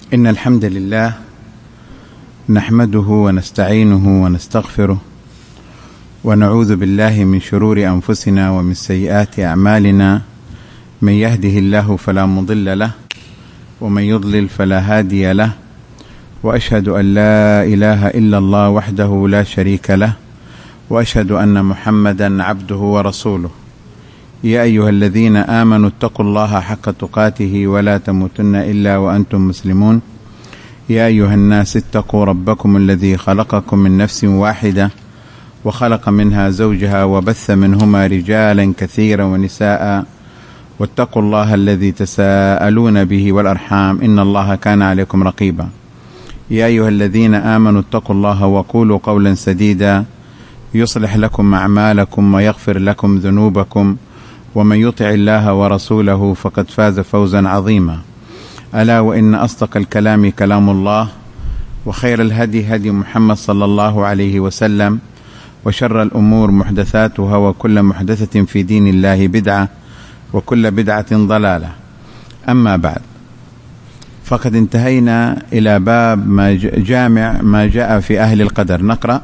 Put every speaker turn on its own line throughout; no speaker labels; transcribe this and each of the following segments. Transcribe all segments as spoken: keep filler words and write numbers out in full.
إن الحمد لله نحمده ونستعينه ونستغفره ونعوذ بالله من شرور أنفسنا ومن سيئات أعمالنا. من يهده الله فلا مضل له ومن يضلل فلا هادي له، وأشهد أن لا إله إلا الله وحده لا شريك له، وأشهد أن محمدا عبده ورسوله. يا أيها الذين آمنوا اتقوا الله حق تقاته ولا تموتن إلا وأنتم مسلمون. يا أيها الناس اتقوا ربكم الذي خلقكم من نفس واحدة وخلق منها زوجها وبث منهما رجالا كثيرا ونساء، واتقوا الله الذي تساءلون به والأرحام إن الله كان عليكم رقيبا. يا أيها الذين آمنوا اتقوا الله وقولوا قولا سديدا يصلح لكم أعمالكم ويغفر لكم ذنوبكم، ومن يطع الله ورسوله فقد فاز فوزا عظيما. ألا وإن أصدق الكلام كلام الله، وخير الهدي هدي محمد صلى الله عليه وسلم، وشر الأمور محدثاتها، وكل محدثة في دين الله بدعة، وكل بدعة ضلالة. أما بعد، فقد انتهينا إلى باب ما جامع ما جاء في أهل القدر. نقرأ.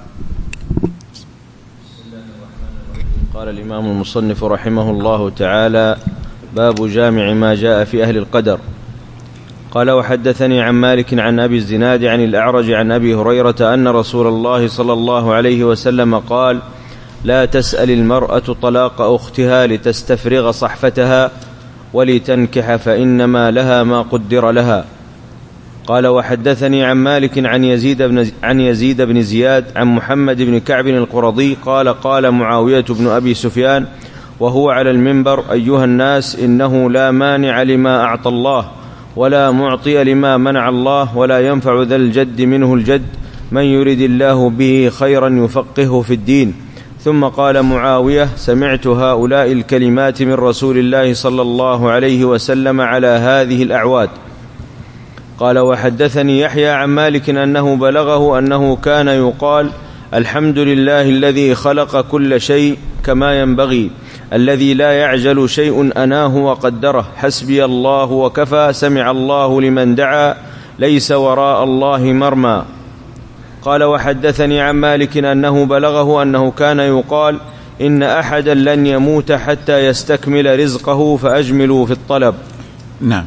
قال الإمام المصنف رحمه الله تعالى: باب جامع ما جاء في أهل القدر. قال: وحدثني عن مالك عن أبي الزناد عن الأعرج عن أبي هريرة أن رسول الله صلى الله عليه وسلم قال: لا تسأل المرأة طلاق أختها لتستفرغ صحفتها ولتنكح، فإنما لها ما قدر لها. قال: وحدثني عن مالك عن يزيد بن, عن يزيد بن زياد عن محمد بن كعب القرظي قال: قال معاوية بن أبي سفيان وهو على المنبر: أيها الناس، إنه لا مانع لما أعطى الله ولا معطي لما منع الله، ولا ينفع ذا الجد منه الجد، من يرد الله به خيرا يفقهه في الدين. ثم قال معاوية: سمعت هؤلاء الكلمات من رسول الله صلى الله عليه وسلم على هذه الأعواد. قال: وحدثني يحيى عن مالك أنه بلغه أنه كان يقال: الحمد لله الذي خلق كل شيء كما ينبغي، الذي لا يعجل شيء أناه وقدره، حسبي الله وكفى، سمع الله لمن دعا، ليس وراء الله مرمى. قال: وحدثني عن مالك أنه بلغه أنه كان يقال: إن أحدا لن يموت حتى يستكمل رزقه فأجملوا في الطلب.
نعم.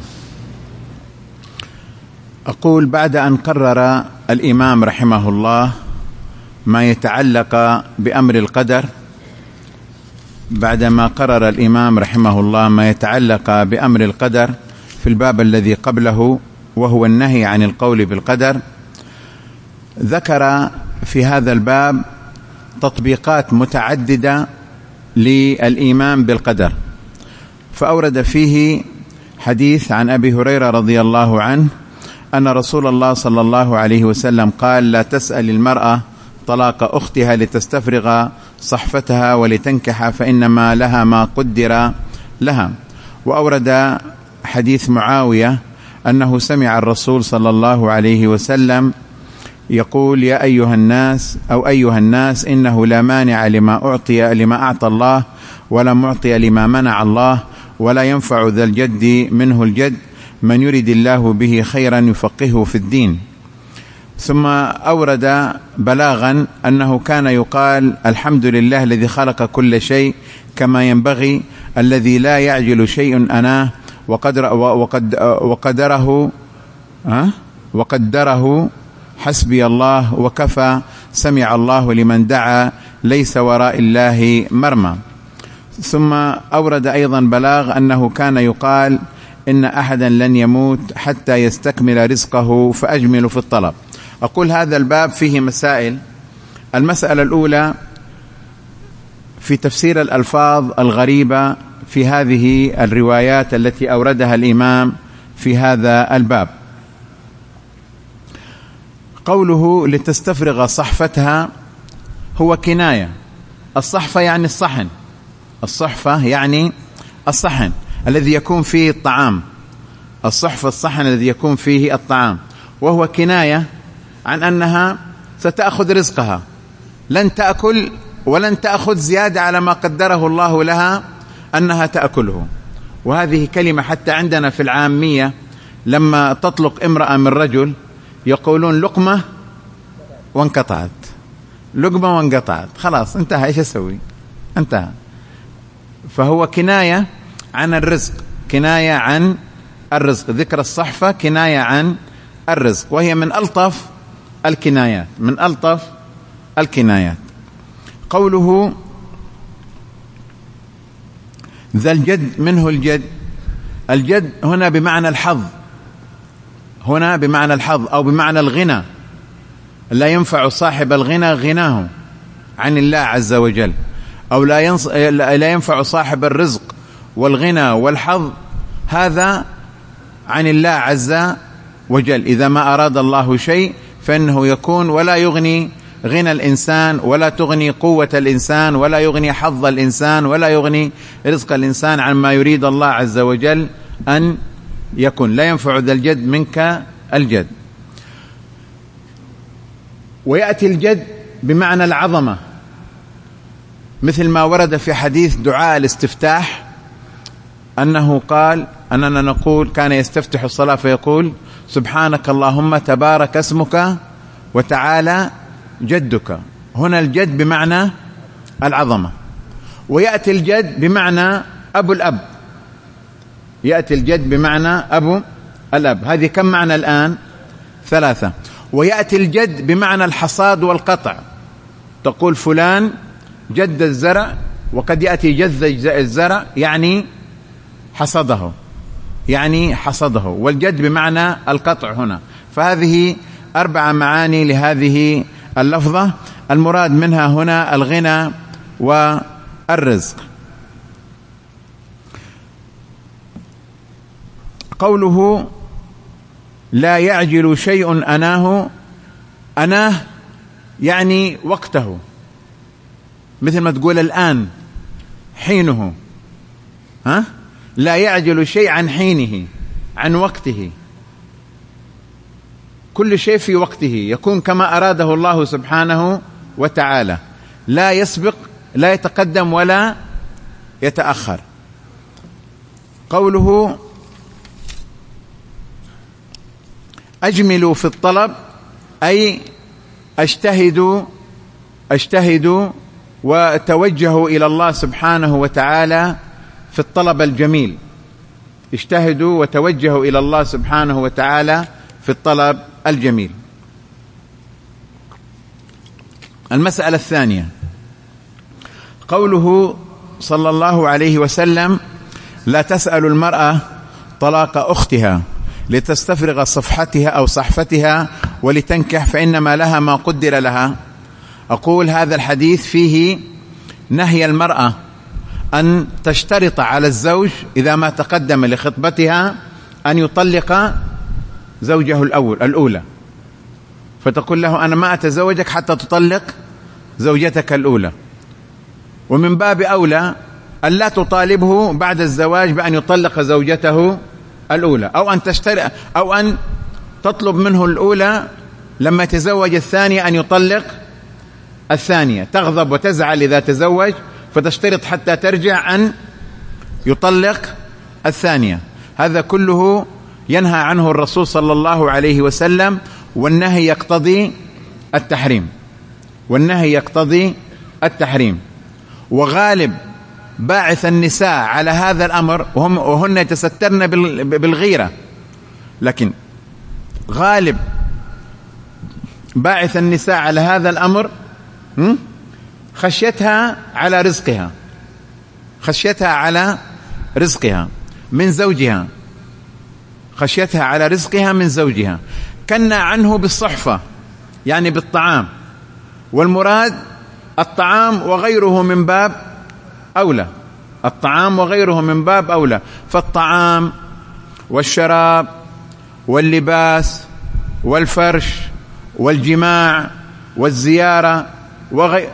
أقول: بعد أن قرر الإمام رحمه الله ما يتعلق بأمر القدر، بعدما قرر الإمام رحمه الله ما يتعلق بأمر القدر في الباب الذي قبله وهو النهي عن القول بالقدر، ذكر في هذا الباب تطبيقات متعددة للإيمان بالقدر، فأورد فيه حديث عن أبي هريرة رضي الله عنه أن رسول الله صلى الله عليه وسلم قال: لا تسأل المرأة طلاق أختها لتستفرغ صحفتها ولتنكح، فإنما لها ما قدر لها. وأورد حديث معاوية أنه سمع الرسول صلى الله عليه وسلم يقول: يا أيها الناس أو أيها الناس، إنه لا مانع لما أعطي لما أعطى الله ولا معطي لما منع الله، ولا ينفع ذا الجد منه الجد، من يرد الله به خيرا يفقهه في الدين. ثم أورد بلاغا أنه كان يقال: الحمد لله الذي خلق كل شيء كما ينبغي، الذي لا يعجل شيء أناه، وقدر وقد وقدره وقدره حسبي الله وكفى، سمع الله لمن دعا، ليس وراء الله مرمى. ثم أورد أيضا بلاغ أنه كان يقال: إن أحدا لن يموت حتى يستكمل رزقه فأجمل في الطلب. أقول: هذا الباب فيه مسائل. المسألة الأولى في تفسير الألفاظ الغريبة في هذه الروايات التي أوردها الإمام في هذا الباب. قوله لتستفرغ صحفتها هو كناية. الصحفة يعني الصحن، الصحفة يعني الصحن الذي يكون فيه الطعام، الصحفة الصحن الذي يكون فيه الطعام، وهو كناية عن أنها ستأخذ رزقها، لن تأكل ولن تأخذ زيادة على ما قدره الله لها أنها تأكله. وهذه كلمة حتى عندنا في العامية لما تطلق امرأة من رجل يقولون لقمة وانقطعت، لقمة وانقطعت، خلاص انتهى، ايش اسوي؟ انتهى. فهو كناية عن الرزق، كناية عن الرزق، ذكر الصحفة كناية عن الرزق، وهي من ألطف الكنايات، من ألطف الكنايات. قوله ذا الجد منه الجد، الجد هنا بمعنى الحظ، هنا بمعنى الحظ أو بمعنى الغنى، لا ينفع صاحب الغنى غناه عن الله عز وجل، أو لا, ينص... لا ينفع صاحب الرزق والغنى والحظ هذا عن الله عز وجل. إذا ما أراد الله شيء فإنه يكون، ولا يغني غنى الإنسان، ولا تغني قوة الإنسان، ولا يغني حظ الإنسان، ولا يغني رزق الإنسان عما يريد الله عز وجل أن يكون. لا ينفع ذا الجد منك الجد. ويأتي الجد بمعنى العظمة، مثل ما ورد في حديث دعاء الاستفتاح أنه قال أننا نقول كان يستفتح الصلاة فيقول سبحانك اللهم تبارك اسمك وتعالى جدك. هنا الجد بمعنى العظمة. ويأتي الجد بمعنى أبو الأب، يأتي الجد بمعنى أبو الأب. هذه كم معنى الآن؟ ثلاثة. ويأتي الجد بمعنى الحصاد والقطع، تقول فلان جد الزرع، وقد يأتي جذ الزرع يعني حصده، يعني حصده، والجد بمعنى القطع هنا. فهذه أربع معاني لهذه اللفظة، المراد منها هنا الغنى والرزق. قوله لا يعجل شيء أناه، أناه يعني وقته، مثل ما تقول الآن حينه، ها؟ لا يعجل شيء عن حينه، عن وقته، كل شيء في وقته يكون كما أراده الله سبحانه وتعالى، لا يسبق، لا يتقدم ولا يتأخر. قوله أجملوا في الطلب أي اجتهدوا اجتهدوا وتوجهوا إلى الله سبحانه وتعالى في الطلب الجميل، اجتهدوا وتوجهوا إلى الله سبحانه وتعالى في الطلب الجميل. المسألة الثانية قوله صلى الله عليه وسلم لا تسأل المرأة طلاق أختها لتستفرغ صفحتها أو صحفتها ولتنكح فإنما لها ما قدر لها. أقول هذا الحديث فيه نهي المرأة أن تشترط على الزوج إذا ما تقدم لخطبتها أن يطلق زوجه الأول الأولى، فتقول له أنا ما أتزوجك حتى تطلق زوجتك الأولى. ومن باب أولى أن لا تطالبه بعد الزواج بأن يطلق زوجته الأولى، أو أن تشتري أو أن تطلب منه الأولى لما يتزوج الثانية أن يطلق الثانية، تغضب وتزعل إذا تزوج فتشترط حتى ترجع أن يطلق الثانية. هذا كله ينهى عنه الرسول صلى الله عليه وسلم، والنهي يقتضي التحريم، والنهي يقتضي التحريم. وغالب باعث النساء على هذا الأمر وهم وهن يتسترن بالغيرة، لكن غالب باعث النساء على هذا الأمر خشيتها على رزقها، خشيتها على رزقها من زوجها، خشيتها على رزقها من زوجها. كنا عنه بالصحفة يعني بالطعام، والمراد الطعام وغيره من باب أولى، الطعام وغيره من باب أولى. فالطعام والشراب واللباس والفرش والجماع والزيارة وغير،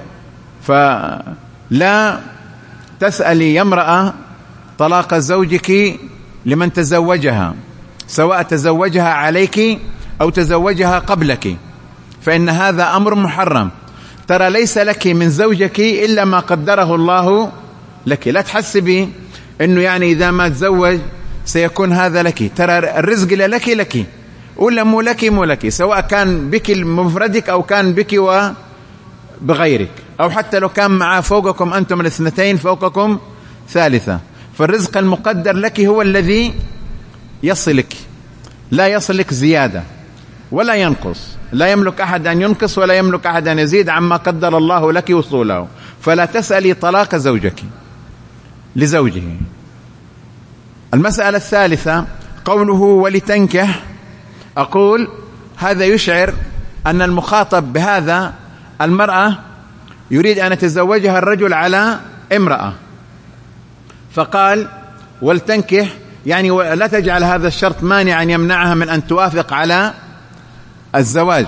فلا تسألي يا امرأة طلاق زوجك لمن تزوجها، سواء تزوجها عليك أو تزوجها قبلك، فإن هذا أمر محرم. ترى ليس لك من زوجك إلا ما قدره الله لك، لا تحسبي أنه يعني إذا ما تزوج سيكون هذا لك، ترى الرزق لك لك ولا مو لك مو لك، سواء كان بك مفردك أو كان بك وبغيرك، أو حتى لو كان مع فوقكم أنتم الاثنتين فوقكم ثالثة، فالرزق المقدر لك هو الذي يصلك، لا يصلك زيادة ولا ينقص، لا يملك أحد أن ينقص ولا يملك أحد أن يزيد عما قدر الله لك وصوله. فلا تسألي طلاق زوجك لزوجه. المسألة الثالثة قوله ولتنكح، أقول هذا يشعر أن المخاطب بهذا المرأة يريد أن يتزوجها الرجل على امرأة، فقال ولتنكح، يعني لا تجعل هذا الشرط مانعا يمنعها من أن توافق على الزواج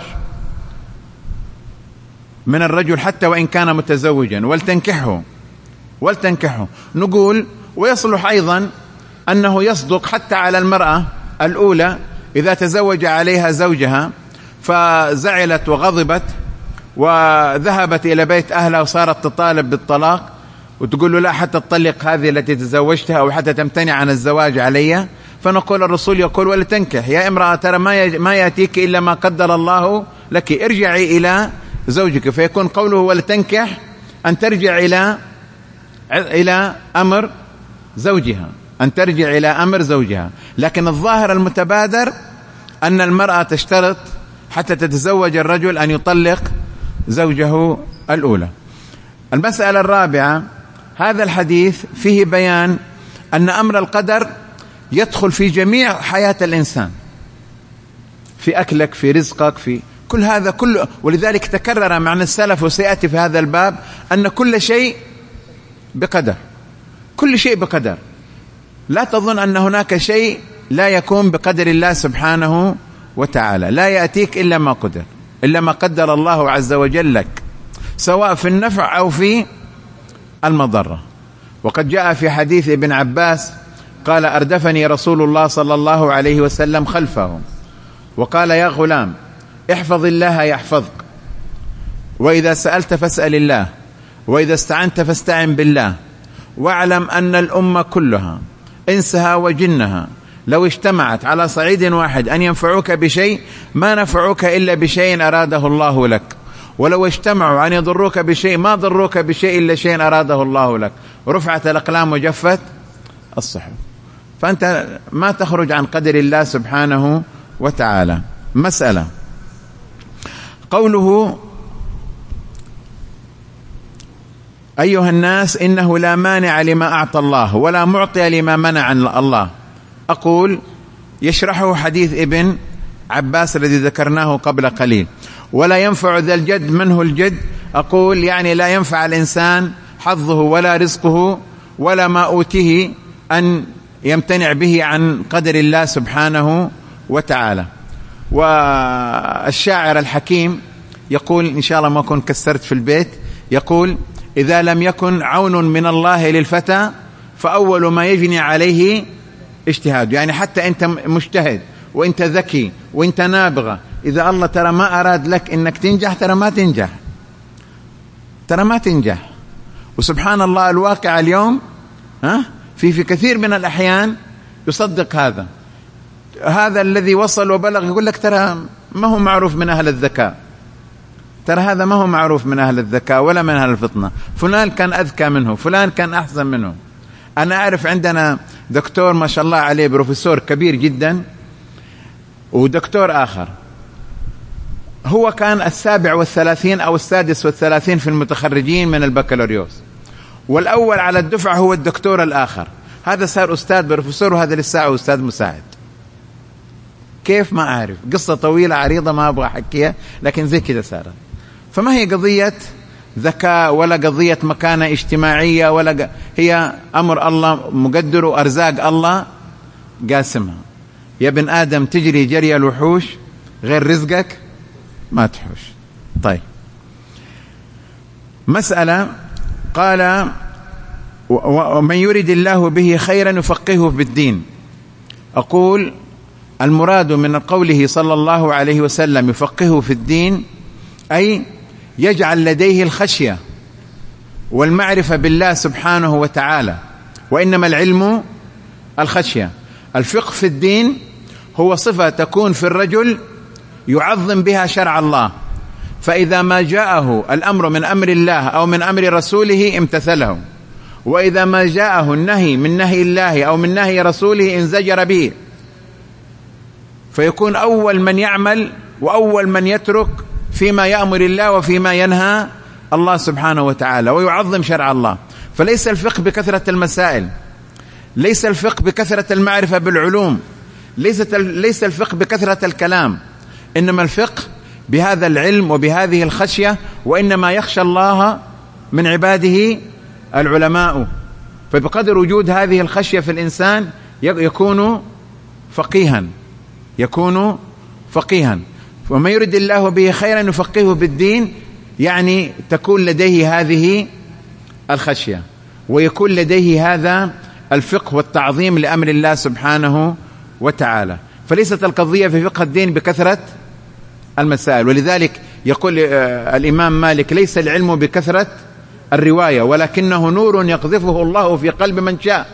من الرجل حتى وإن كان متزوجا، ولتنكحه ولتنكحه. نقول ويصلح أيضا أنه يصدق حتى على المرأة الأولى إذا تزوج عليها زوجها فزعلت وغضبت وذهبت إلى بيت أهلها وصارت تطالب بالطلاق وتقول له لا حتى تطلق هذه التي تزوجتها أو حتى تمتنع عن الزواج علي، فنقول الرسول يقول ولتنكح يا امرأة، ترى ما ما يأتيك إلا ما قدر الله لك، ارجعي إلى زوجك. فيكون قوله ولتنكح أن ترجع إلى إلى أمر زوجها، أن ترجع إلى أمر زوجها. لكن الظاهر المتبادر أن المرأة تشترط حتى تتزوج الرجل أن يطلق زوجه الأولى. المسألة الرابعة، هذا الحديث فيه بيان أن أمر القدر يدخل في جميع حياة الإنسان، في أكلك، في رزقك، في كل هذا كله. ولذلك تكرر معنى السلف وسيأتي في هذا الباب أن كل شيء بقدر، كل شيء بقدر. لا تظن أن هناك شيء لا يكون بقدر الله سبحانه وتعالى، لا يأتيك إلا ما قدر، إلا ما قدر الله عز وجل لك، سواء في النفع أو في المضرة. وقد جاء في حديث ابن عباس قال أردفني رسول الله صلى الله عليه وسلم خلفه وقال يا غلام احفظ الله يحفظك، وإذا سألت فاسأل الله، وإذا استعنت فاستعن بالله، واعلم أن الأمة كلها إنسها وجنها لو اجتمعت على صعيد واحد أن ينفعوك بشيء ما نفعوك إلا بشيء أراده الله لك، ولو اجتمعوا أن يضروك بشيء ما ضروك بشيء إلا شيء أراده الله لك، ورفعت الأقلام وجفت الصحف. فأنت ما تخرج عن قدر الله سبحانه وتعالى. مسألة قوله أيها الناس إنه لا مانع لما أعطى الله ولا معطي لما منع الله، أقول يشرحه حديث ابن عباس الذي ذكرناه قبل قليل. ولا ينفع ذا الجد منه الجد، أقول يعني لا ينفع الإنسان حظه ولا رزقه ولا ما أوتيه أن يمتنع به عن قدر الله سبحانه وتعالى. والشاعر الحكيم يقول إن شاء الله ما أكون كسرت في البيت، يقول إذا لم يكن عون من الله للفتى فأول ما يجني عليه اجتهاد. يعني حتى أنت مجتهد وأنت ذكي وأنت نابغة، إذا الله ترى ما أراد لك إنك تنجح ترى ما تنجح، ترى ما تنجح. وسبحان الله الواقع اليوم ها في في كثير من الأحيان يصدق هذا. هذا الذي وصل وبلغ يقول لك ترى ما هو معروف من أهل الذكاء، ترى هذا ما هو معروف من أهل الذكاء ولا من أهل الفطنة، فلان كان أذكى منه، فلان كان أحسن منه. أنا أعرف عندنا دكتور ما شاء الله عليه بروفيسور كبير جدا، ودكتور آخر هو كان السابع والثلاثين أو السادس والثلاثين في المتخرجين من البكالوريوس، والأول على الدفعة هو الدكتور الآخر، هذا صار أستاذ بروفيسور وهذا لسه أستاذ مساعد. كيف ما أعرف، قصة طويلة عريضة ما أبغى أحكيها، لكن زي كده صارت. فما هي قضية ذكاء ولا قضية مكانة اجتماعية ولا ق... هي أمر الله مقدر وأرزاق الله قاسمها. يا ابن آدم تجري جري الوحوش غير رزقك ما تحوش. طيب مسألة قال ومن يريد الله به خيرا يفقهه بالدين، أقول المراد من قوله صلى الله عليه وسلم يفقهه في الدين أي يجعل لديه الخشية والمعرفة بالله سبحانه وتعالى، وإنما العلم الخشية. الفقه في الدين هو صفة تكون في الرجل يعظم بها شرع الله، فإذا ما جاءه الأمر من أمر الله أو من أمر رسوله امتثله، وإذا ما جاءه النهي من نهي الله أو من نهي رسوله انزجر به، فيكون أول من يعمل وأول من يترك فيما يأمر الله وفيما ينهى الله سبحانه وتعالى، ويعظم شرع الله. فليس الفقه بكثرة المسائل، ليس الفقه بكثرة المعرفة بالعلوم، ليس الفقه بكثرة الكلام، إنما الفقه بهذا العلم وبهذه الخشية، وإنما يخشى الله من عباده العلماء. فبقدر وجود هذه الخشية في الإنسان يكون فقيها، يكون فقيها. وما يرد الله به خيرا يفقهه بالدين، يعني تكون لديه هذه الخشية ويكون لديه هذا الفقه والتعظيم لأمر الله سبحانه وتعالى. فليست القضية في فقه الدين بكثرة المسائل. ولذلك يقول الإمام مالك: ليس العلم بكثرة الرواية، ولكنه نور يقذفه الله في قلب من شاء،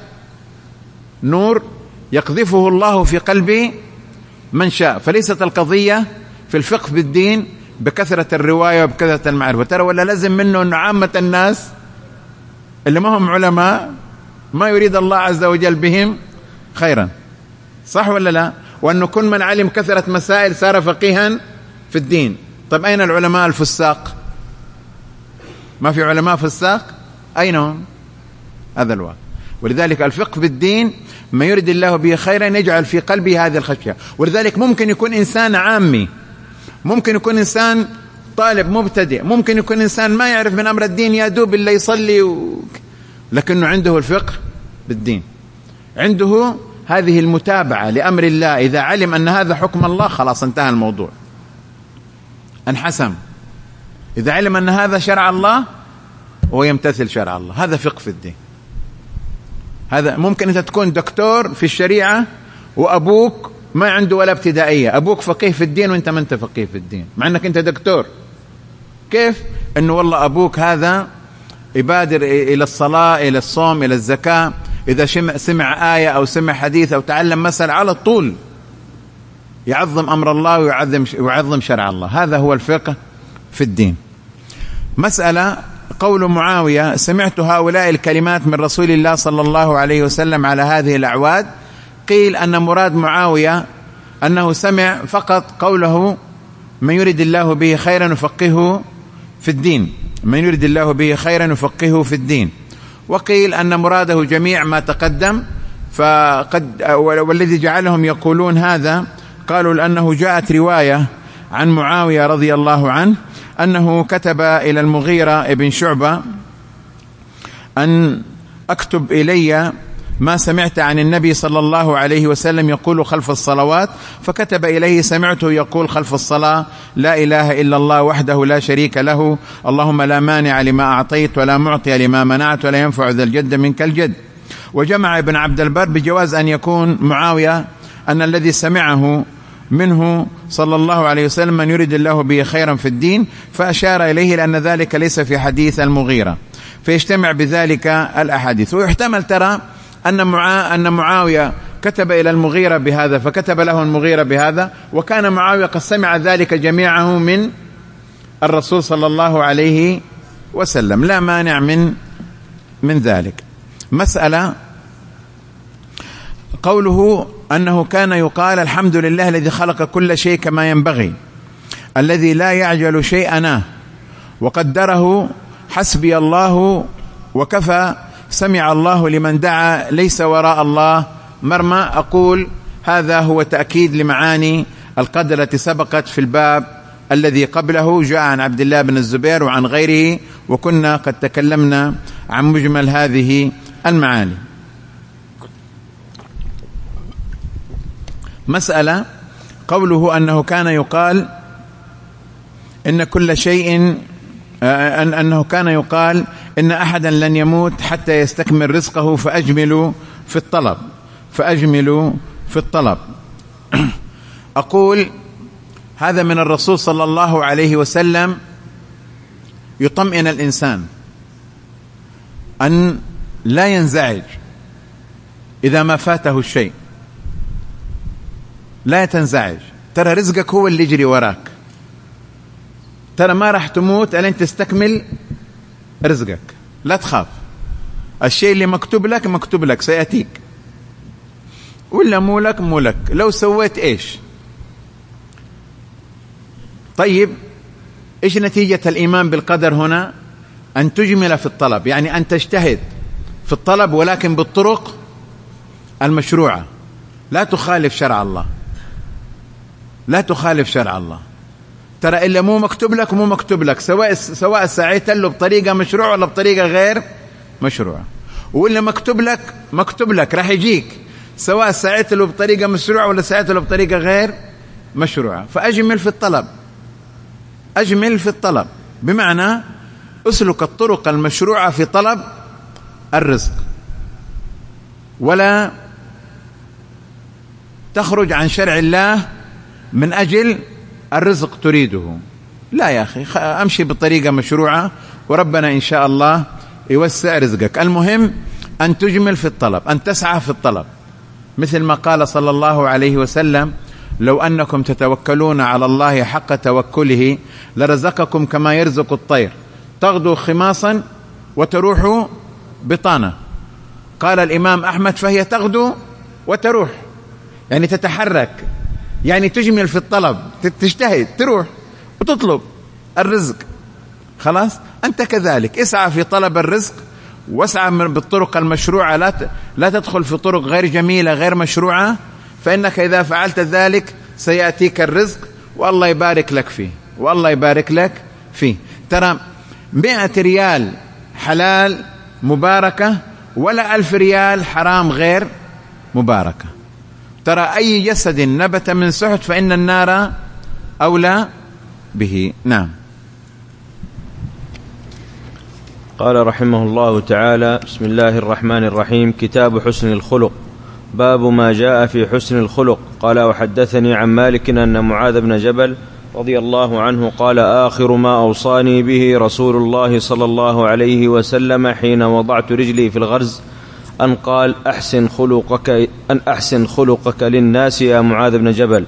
نور يقذفه الله في قلب من شاء. فليست القضية في الفقه بالدين بكثرة الرواية وبكثرة المعرفة. ترى ولا لازم منه أن عامة الناس اللي ما هم علماء ما يريد الله عز وجل بهم خيرا، صح ولا لا؟ وأنه كل من علم كثرة مسائل صار فقيها في الدين. طيب أين العلماء الفساق؟ ما في علماء فساق؟ أين هم؟ هذا الواقع. ولذلك الفقه بالدين ما يريد الله به خيرا يجعل في قلبه هذه الخشية. ولذلك ممكن يكون إنسان عامي، ممكن يكون إنسان طالب مبتدئ، ممكن يكون إنسان ما يعرف من أمر الدين، يا دوب اللي يصلي و... لكنه عنده الفقه بالدين، عنده هذه المتابعة لأمر الله. إذا علم أن هذا حكم الله خلاص انتهى الموضوع، انحسم. إذا علم أن هذا شرع الله هو يمتثل شرع الله. هذا فقه في الدين. هذا ممكن أنت تكون دكتور في الشريعة وأبوك ما عنده ولا ابتدائية، أبوك فقيه في الدين وأنت ما أنت فقيه في الدين مع أنك أنت دكتور. كيف؟ أنه والله أبوك هذا يبادر إلى الصلاة، إلى الصوم، إلى الزكاة، إذا سمع آية أو سمع حديث أو تعلم مسألة على طول يعظم أمر الله ويعظم ويعظم شرع الله. هذا هو الفقه في الدين. مسألة قول معاوية: سمعت هؤلاء الكلمات من رسول الله صلى الله عليه وسلم على هذه الأعواد. قيل أن مراد معاوية أنه سمع فقط قوله: من يريد الله به خيرا يفقهه في الدين، من يريد الله به خيرا يفقهه في الدين. وقيل أن مراده جميع ما تقدم. فقد والذي جعلهم يقولون هذا قالوا لأنه جاءت رواية عن معاوية رضي الله عنه أنه كتب إلى المغيرة ابن شعبة أن أكتب إلي ما سمعت عن النبي صلى الله عليه وسلم يقول خلف الصلوات، فكتب إليه: سمعته يقول خلف الصلاة: لا إله إلا الله وحده لا شريك له، اللهم لا مانع لما أعطيت ولا معطي لما منعت ولا ينفع ذا الجد منك الجد. وجمع ابن عبد البر بجواز أن يكون معاوية أن الذي سمعه منه صلى الله عليه وسلم من يريد الله به خيرا في الدين، فأشار إليه لأن ذلك ليس في حديث المغيرة، فيجتمع بذلك الأحاديث. ويحتمل ترى أن معا أن معاوية كتب إلى المغيرة بهذا فكتب له المغيرة بهذا، وكان معاوية قد سمع ذلك جميعه من الرسول صلى الله عليه وسلم، لا مانع من من ذلك. مسألة قوله أنه كان يقال: الحمد لله الذي خلق كل شيء كما ينبغي، الذي لا يعجل شيئا وقدره، حسبي الله وكفى، سمع الله لمن دعا، ليس وراء الله مرمى. أقول هذا هو تأكيد لمعاني القدر التي سبقت في الباب الذي قبله، جاء عن عبد الله بن الزبير وعن غيره، وكنا قد تكلمنا عن مجمل هذه المعاني. مسألة قوله أنه كان يقال إن كل شيء أن أنه كان يقال إن أحدا لن يموت حتى يستكمل رزقه فأجملوا في الطلب فأجملوا في الطلب. أقول هذا من الرسول صلى الله عليه وسلم يطمئن الإنسان أن لا ينزعج إذا ما فاته الشيء، لا تنزعج، ترى رزقك هو اللي يجري وراك، ترى ما راح تموت ألين تستكمل رزقك، لا تخاف، الشيء اللي مكتوب لك مكتوب لك سيأتيك، ولا مو لك مو لك لو سويت إيش. طيب إيش نتيجة الإيمان بالقدر هنا؟ أن تجمل في الطلب، يعني أن تجتهد في الطلب ولكن بالطرق المشروعة، لا تخالف شرع الله، لا تخالف شرع الله. ترى إلا مو مكتوب لك مو مكتوب لك، سواء سواء سعيت له بطريقة مشروعة ولا بطريقة غير مشروعة، وإلا مكتوب لك مكتوب لك راح يجيك، سواء سعيت له بطريقة مشروعة ولا سعيت له بطريقة غير مشروعة. فأجمل في الطلب، أجمل في الطلب بمعنى أسلك الطرق المشروعة في طلب الرزق، ولا تخرج عن شرع الله من أجل الرزق تريده. لا يا أخي، أمشي بطريقة مشروعة وربنا إن شاء الله يوسع رزقك. المهم أن تجمل في الطلب، أن تسعى في الطلب، مثل ما قال صلى الله عليه وسلم: لو أنكم تتوكلون على الله حق توكله لرزقكم كما يرزق الطير تغدو خماصا وتروح بطانة. قال الإمام أحمد: فهي تغدو وتروح، يعني تتحرك، يعني تجمل في الطلب، تجتهد، تروح وتطلب الرزق. خلاص، أنت كذلك اسعى في طلب الرزق، واسعى بالطرق المشروعة، لا لا تدخل في طرق غير جميلة غير مشروعة، فإنك إذا فعلت ذلك سيأتيك الرزق والله يبارك لك فيه، والله يبارك لك فيه. ترى مئة ريال حلال مباركة ولا ألف ريال حرام غير مباركة. ترى أي جسد نبت من سحت فإن النار أولى به. نعم.
قال رحمه الله تعالى: بسم الله الرحمن الرحيم. كتاب حسن الخلق. باب ما جاء في حسن الخلق. قال: وحدثني عن مالك أن معاذ بن جبل رضي الله عنه قال: آخر ما أوصاني به رسول الله صلى الله عليه وسلم حين وضعت رجلي في الغرز أن قال: أحسن خلقك أن أحسن خلقك للناس يا معاذ بن جبل.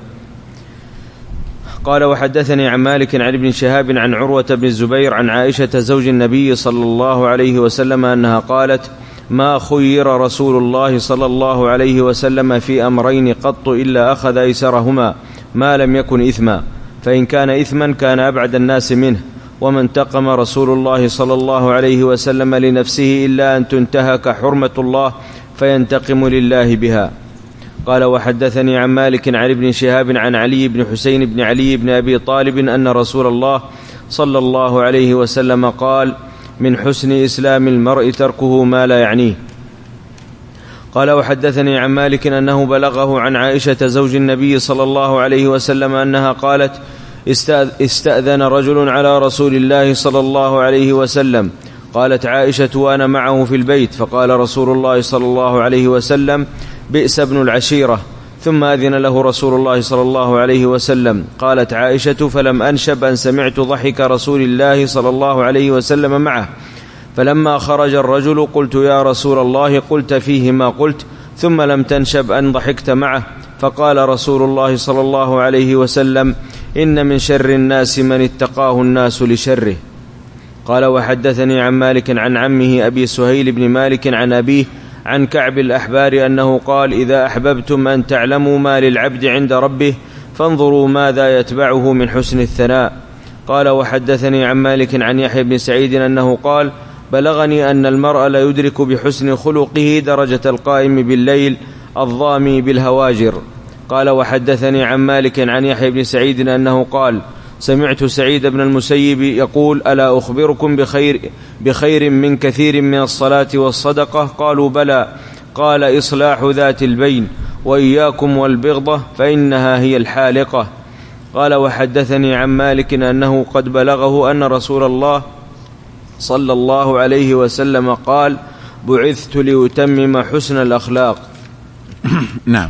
قال: وحدثني عن مالك عن ابن شهاب عن عروة بن الزبير عن عائشة زوج النبي صلى الله عليه وسلم أنها قالت: ما خير رسول الله صلى الله عليه وسلم في أمرين قط إلا أخذ أيسرهما ما لم يكن إثما، فإن كان إثما كان أبعد الناس منه، وما انتقم رسول الله صلى الله عليه وسلم لنفسه إلا أن تنتهك حرمة الله فينتقم لله بها. قال: وحدثني عن مالك عن ابن شهاب عن علي بن حسين بن علي بن أبي طالب أن رسول الله صلى الله عليه وسلم قال: من حسن إسلام المرء تركه ما لا يعنيه. قال: وحدثني عن مالك أنه بلغه عن عائشة زوج النبي صلى الله عليه وسلم أنها قالت: استأذن رجل على رسول الله صلى الله عليه وسلم. قالت عائشة: وأنا معه في البيت، فقال رسول الله صلى الله عليه وسلم: بئس ابن العشيرة. ثم أذن له رسول الله صلى الله عليه وسلم. قالت عائشة: فلم أنشب أن سمعت ضحك رسول الله صلى الله عليه وسلم معه، فلما خرج الرجل قلت: يا رسول الله، قلت فيه ما قلت، ثم لم تنشب أن ضحكت معه. فقال رسول الله صلى الله عليه وسلم: إن من شر الناس من اتقاه الناس لشره. قال: وحدثني عن مالك عن عمه أبي سهيل بن مالك عن أبيه عن كعب الأحبار أنه قال: إذا أحببتم أن تعلموا ما للعبد عند ربه فانظروا ماذا يتبعه من حسن الثناء. قال: وحدثني عن مالك عن يحيى بن سعيد أنه قال: بلغني أن المرء لا يدرك بحسن خلقه درجة القائم بالليل الضامي بالهواجر. قال: وحدثني عن مالك عن يحيى بن سعيد أنه قال: سمعت سعيد بن المسيب يقول: ألا أخبركم بخير, بخير من كثير من الصلاة والصدقة؟ قالوا: بلى. قال: إصلاح ذات البين، وإياكم والبغضة فإنها هي الحالقة. قال: وحدثني عن مالك أنه قد بلغه أن رسول الله صلى الله عليه وسلم قال: بعثت لأتمم حسن الأخلاق.
نعم.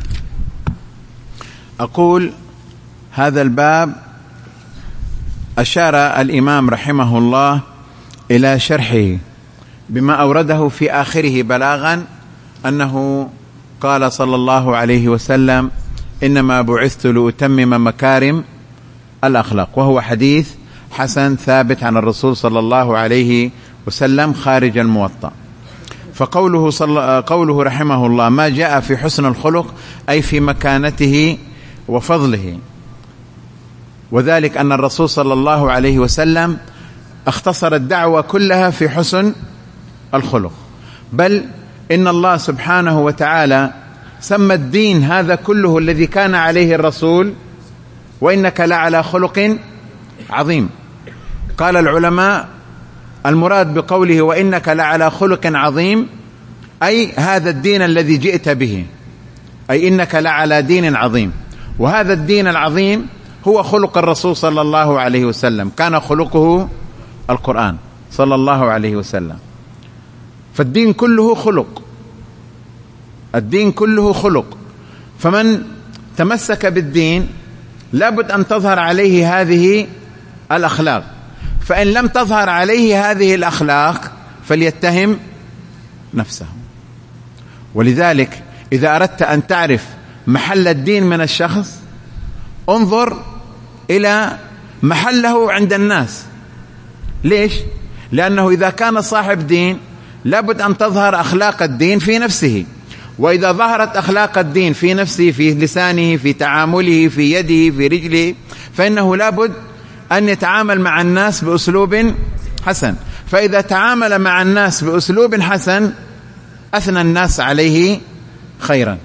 أقول هذا الباب أشار الإمام رحمه الله إلى شرحه بما أورده في آخره بلاغا أنه قال صلى الله عليه وسلم: إنما بعثت لأتمم مكارم الأخلاق، وهو حديث حسن ثابت عن الرسول صلى الله عليه وسلم خارج الموطأ. فقوله صلى قوله رحمه الله ما جاء في حسن الخلق أي في مكانته وفضله، وذلك أن الرسول صلى الله عليه وسلم اختصر الدعوة كلها في حسن الخلق، بل إن الله سبحانه وتعالى سمى الدين هذا كله الذي كان عليه الرسول وإنك لعلى خلق عظيم. قال العلماء المراد بقوله وإنك لعلى خلق عظيم أي هذا الدين الذي جئت به، أي إنك لعلى دين عظيم، وهذا الدين العظيم هو خلق الرسول صلى الله عليه وسلم، كان خلقه القرآن صلى الله عليه وسلم. فالدين كله خلق، الدين كله خلق، فمن تمسك بالدين لابد أن تظهر عليه هذه الأخلاق، فإن لم تظهر عليه هذه الأخلاق فليتهم نفسه. ولذلك إذا أردت أن تعرف محل الدين من الشخص انظر إلى محله عند الناس. ليش؟ لأنه إذا كان صاحب دين لابد أن تظهر أخلاق الدين في نفسه، وإذا ظهرت أخلاق الدين في نفسه في لسانه في تعامله في يده في رجله فإنه لابد أن يتعامل مع الناس بأسلوب حسن، فإذا تعامل مع الناس بأسلوب حسن أثنى الناس عليه خيرا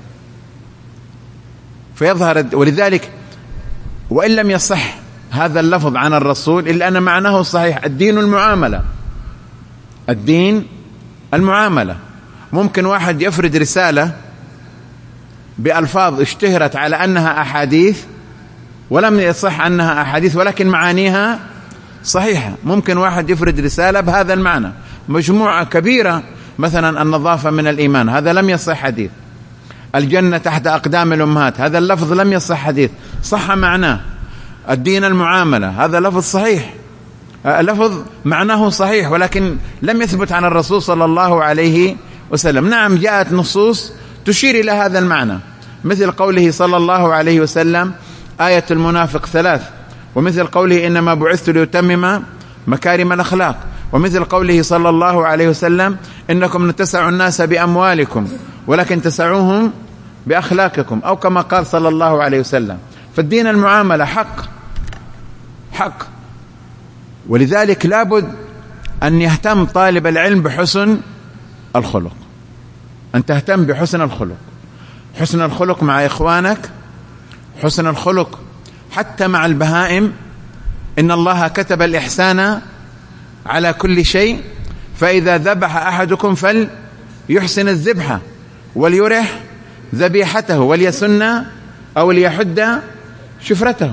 فيظهر. ولذلك وإن لم يصح هذا اللفظ عن الرسول إلا أن معناه صحيح، الدين المعاملة، الدين المعاملة. ممكن واحد يفرد رسالة بألفاظ اشتهرت على أنها أحاديث ولم يصح أنها أحاديث ولكن معانيها صحيحة. ممكن واحد يفرد رسالة بهذا المعنى، مجموعة كبيرة مثلا النظافة من الإيمان، هذا لم يصح حديث. الجنة تحت أقدام الأمهات، هذا اللفظ لم يصح حديث، صح معناه. الدين المعاملة، هذا لفظ صحيح، لفظ معناه صحيح ولكن لم يثبت عن الرسول صلى الله عليه وسلم. نعم جاءت نصوص تشير إلى هذا المعنى، مثل قوله صلى الله عليه وسلم آية المنافق ثلاث، ومثل قوله إنما بعثت لأتمم مكارم الأخلاق، ومثل قوله صلى الله عليه وسلم إنكم تسعوا الناس بأموالكم ولكن تسعوهم بأخلاقكم، أو كما قال صلى الله عليه وسلم. فالدين المعاملة حق حق، ولذلك لابد أن يهتم طالب العلم بحسن الخلق، أن تهتم بحسن الخلق، حسن الخلق مع إخوانك، حسن الخلق حتى مع البهائم. إن الله كتب الإحسان على كل شيء، فإذا ذبح أحدكم فليحسن الذبحة وليرح ذبيحته وليسن أو ليحد شفرته.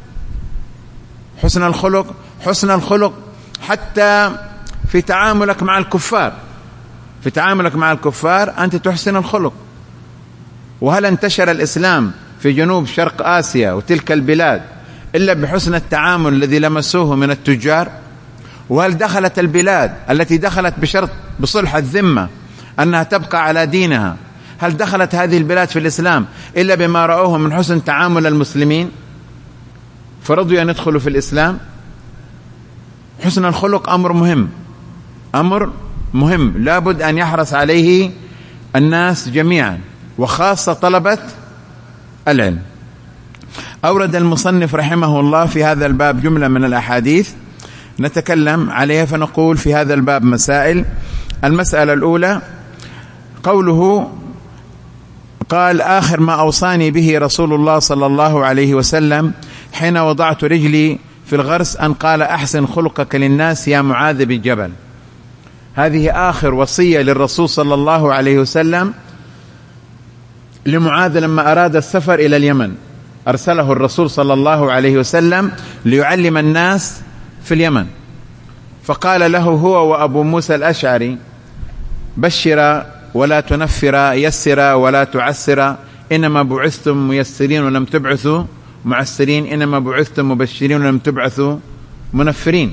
حسن الخلق، حسن الخلق حتى في تعاملك مع الكفار، في تعاملك مع الكفار أنت تحسن الخلق. وهل انتشر الإسلام في جنوب شرق آسيا وتلك البلاد إلا بحسن التعامل الذي لمسوه من التجار؟ وهل دخلت البلاد التي دخلت بشرط بصلح الذمة أنها تبقى على دينها، هل دخلت هذه البلاد في الإسلام إلا بما رأوه من حسن تعامل المسلمين فرضوا أن يدخلوا في الإسلام؟ حسن الخلق أمر مهم، أمر مهم لابد أن يحرص عليه الناس جميعا وخاصة طلبة العلم. أورد المصنف رحمه الله في هذا الباب جملة من الأحاديث نتكلم عليها، فنقول في هذا الباب مسائل. المسألة الأولى قوله قال آخر ما أوصاني به رسول الله صلى الله عليه وسلم حين وضعت رجلي في الغرس أن قال أحسن خلقك للناس يا معاذ بن جبل. هذه آخر وصية للرسول صلى الله عليه وسلم لمعاذ لما أراد السفر إلى اليمن، أرسله الرسول صلى الله عليه وسلم ليعلم الناس في اليمن، فقال له هو وأبو موسى الأشعري بشر ولا تنفر، يسر ولا تعسر، إنما بعثتم ميسرين ولم تبعثوا معسرين، إنما بعثتم مبشرين ولم تبعثوا منفرين.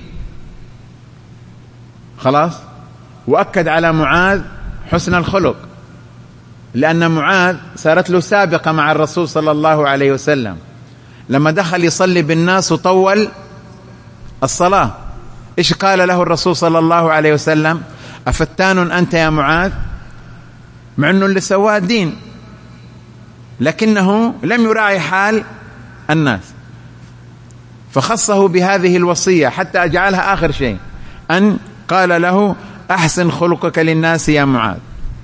خلاص. وأكد على معاذ حسن الخلق، لأن معاذ صارت له سابقة مع الرسول صلى الله عليه وسلم لما دخل يصلي بالناس وطول الصلاة. إيش قال له الرسول صلى الله عليه وسلم؟ أفتان أنت يا معاذ؟ مع أنه اللي سواه دين، لكنه لم يراعي حال الناس فخصه بهذه الوصية حتى أجعلها آخر شيء، أن قال له أحسن خلقك للناس يا معاذ،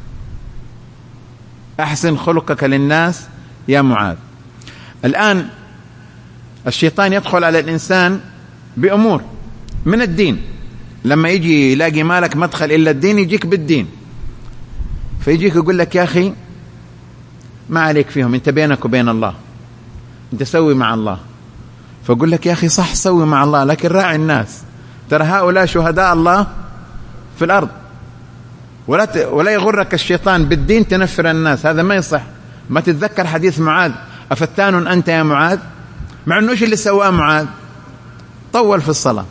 أحسن خلقك للناس يا معاذ. الآن الشيطان يدخل على الإنسان بأمور من الدين، لما يجي يلاقي مالك مدخل إلا الدين يجيك بالدين، فيجيك يقول لك يا أخي ما عليك فيهم، أنت بينك وبين الله، أنت سوي مع الله. فأقول لك يا أخي صح سوي مع الله، لكن راعي الناس، ترى هؤلاء شهداء الله في الأرض، ولا ت... ولا يغرك الشيطان بالدين تنفر الناس، هذا ما يصح. ما تتذكر حديث معاذ أفتان أنت يا معاذ؟ مع أنه إيش اللي سواه معاذ؟ طول في الصلاة،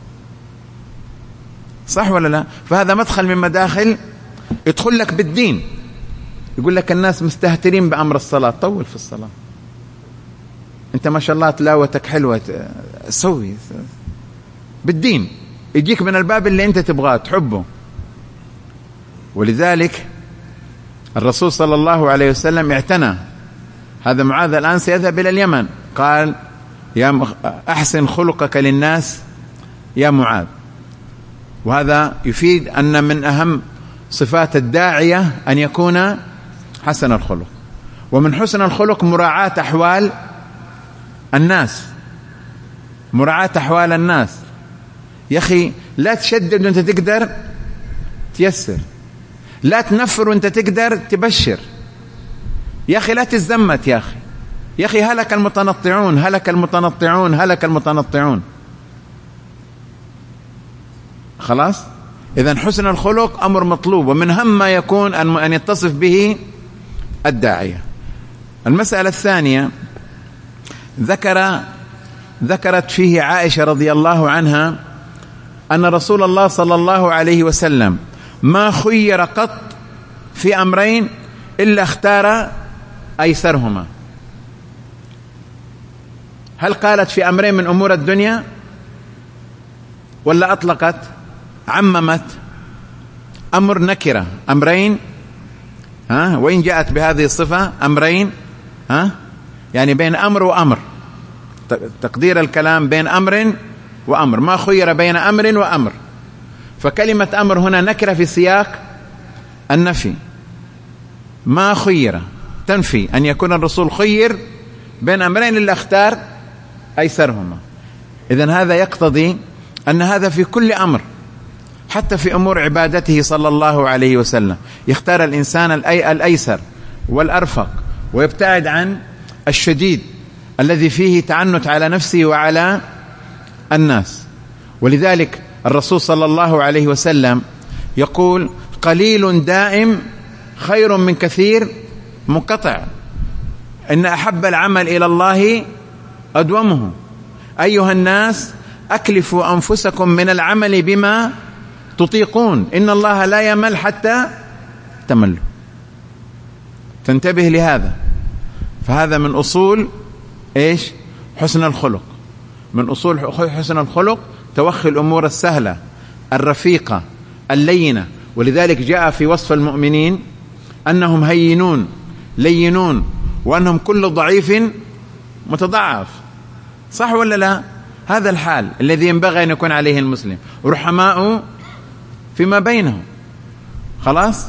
صح ولا لا؟ فهذا مدخل من مداخل يدخل لك بالدين، يقول لك الناس مستهترين بأمر الصلاة، طول في الصلاة، أنت ما شاء الله تلاوتك حلوة، سوي بالدين، يجيك من الباب اللي أنت تبغاه تحبه. ولذلك الرسول صلى الله عليه وسلم اعتنى هذا معاذ، الآن سيذهب إلى اليمن، قال يا أحسن خلقك للناس يا معاذ. وهذا يفيد أن من أهم صفات الداعية أن يكون حسن الخلق، ومن حسن الخلق مراعاة أحوال الناس، مراعاة أحوال الناس. يا أخي لا تشدد وانت تقدر تيسر، لا تنفر وانت تقدر تبشر، يا أخي لا تزمت، يا أخي يا أخي هلك المتنطعون هلك المتنطعون هلك المتنطعون. خلاص؟ إذن حسن الخلق أمر مطلوب، ومن أهم ما يكون أن يتصف به الداعية. المسألة الثانية ذكر ذكرت فيه عائشة رضي الله عنها أن رسول الله صلى الله عليه وسلم ما خير قط في أمرين إلا اختار أيسرهما. هل قالت في أمرين من أمور الدنيا ولا أطلقت عممت؟ أمر نكرة، أمرين، ها، وإن جاءت بهذه الصفة أمرين، ها، يعني بين أمر وأمر، تقدير الكلام بين أمر وأمر، ما خير بين أمر وأمر. فكلمة أمر هنا نكرة في سياق النفي، ما خير تنفي أن يكون الرسول خير بين أمرين إلا اختار أيسرهما. إذن هذا يقتضي أن هذا في كل أمر، حتى في أمور عبادته صلى الله عليه وسلم يختار الإنسان الأيسر والأرفق، ويبتعد عن الشديد الذي فيه تعنت على نفسه وعلى الناس. ولذلك الرسول صلى الله عليه وسلم يقول قليل دائم خير من كثير منقطع، إن أحب العمل إلى الله أدومه. أيها الناس أكلفوا أنفسكم من العمل بما تطيقون، إن الله لا يمل حتى تملوا. تنتبه لهذا، فهذا من أصول إيش؟ حسن الخلق. من أصول حسن الخلق توخي الأمور السهلة الرفيقة اللينة. ولذلك جاء في وصف المؤمنين أنهم هينون لينون، وأنهم كل ضعيف متضعف، صح ولا لا؟ هذا الحال الذي ينبغي أن يكون عليه المسلم، رحماء فيما بينهم. خلاص؟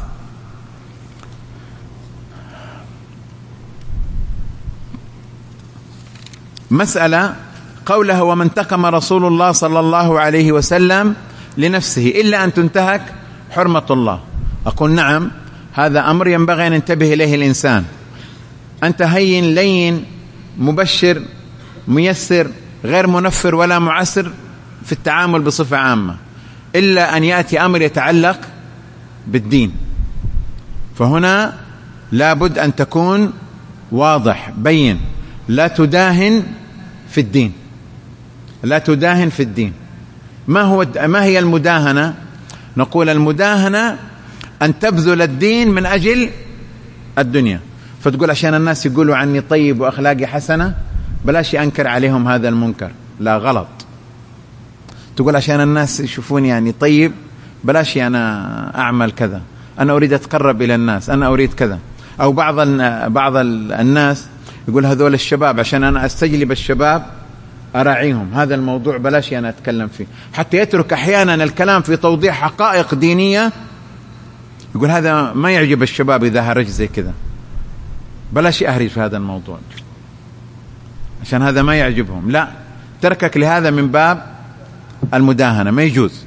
مسألة قوله وما انتقم رسول الله صلى الله عليه وسلم لنفسه إلا أن تنتهك حرمة الله. أقول نعم، هذا أمر ينبغي أن ينتبه إليه الإنسان. أنت هين لين مبشر ميسر غير منفر ولا معسر في التعامل بصفة عامة، إلا أن يأتي أمر يتعلق بالدين، فهنا لابد أن تكون واضح بين، لا تداهن في الدين، لا تداهن في الدين. ما هو ما هي المداهنة؟ نقول المداهنة أن تبذل الدين من أجل الدنيا. فتقول عشان الناس يقولوا عني طيب وأخلاقي حسنة بلاش أنكر عليهم هذا المنكر، لا غلط. تقول عشان الناس يشوفوني يعني طيب بلاش أنا أعمل كذا، أنا أريد أتقرب إلى الناس، أنا أريد كذا. أو بعض بعض الناس يقول هذول الشباب عشان أنا أستجلب الشباب أراعيهم، هذا الموضوع بلاش أنا أتكلم فيه، حتى يترك أحيانا الكلام في توضيح حقائق دينية. يقول هذا ما يعجب الشباب إذا هرج زي كذا، بلاش أهرج في هذا الموضوع عشان هذا ما يعجبهم. لا، تركك لهذا من باب المداهنة، ما يجوز.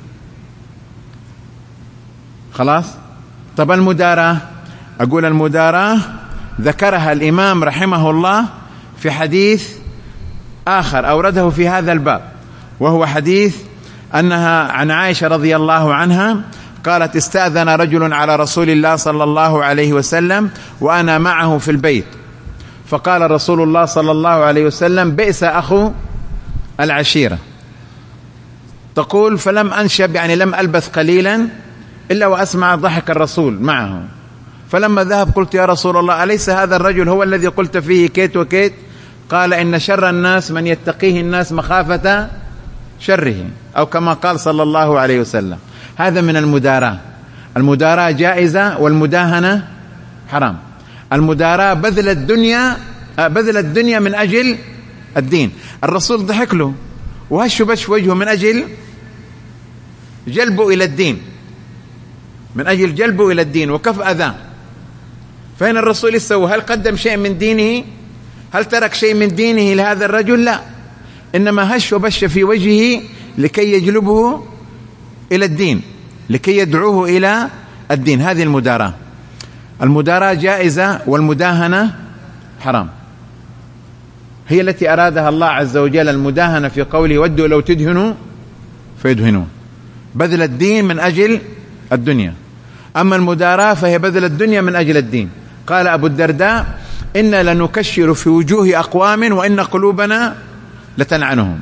خلاص. طب المداراة، أقول المداراة ذكرها الإمام رحمه الله في حديث آخر أورده في هذا الباب، وهو حديث أنها عن عائشة رضي الله عنها قالت استأذن رجل على رسول الله صلى الله عليه وسلم وأنا معه في البيت، فقال رسول الله صلى الله عليه وسلم بئس أخو العشيرة. تقول فلم أنشب، يعني لم ألبث قليلا إلا وأسمع ضحك الرسول معه، فلما ذهب قلت يا رسول الله أليس هذا الرجل هو الذي قلت فيه كيت وكيت؟ قال إن شر الناس من يتقيه الناس مخافة شره، أو كما قال صلى الله عليه وسلم. هذا من المداراة. المداراة جائزة والمداهنة حرام. المداراة بذل الدنيا بذل الدنيا من أجل الدين. الرسول ضحك له وهش بش وجهه من أجل جلبه إلى الدين، من أجل جلبه إلى الدين وكف أذاه. فهنا الرسول يسوي، هل قدم شيء من دينه؟ هل ترك شيء من دينه لهذا الرجل؟ لا، إنما هش وبش في وجهه لكي يجلبه إلى الدين، لكي يدعوه إلى الدين. هذه المداراة. المداراة جائزة والمداهنة حرام، هي التي أرادها الله عز وجل. المداهنة في قوله ودوا لو تدهنوا فيدهنون، بذل الدين من أجل الدنيا. أما المداراة فهي بذل الدنيا من أجل الدين. قال أبو الدرداء إنا لنكشر في وجوه أقوام وإن قلوبنا لتلعنهم.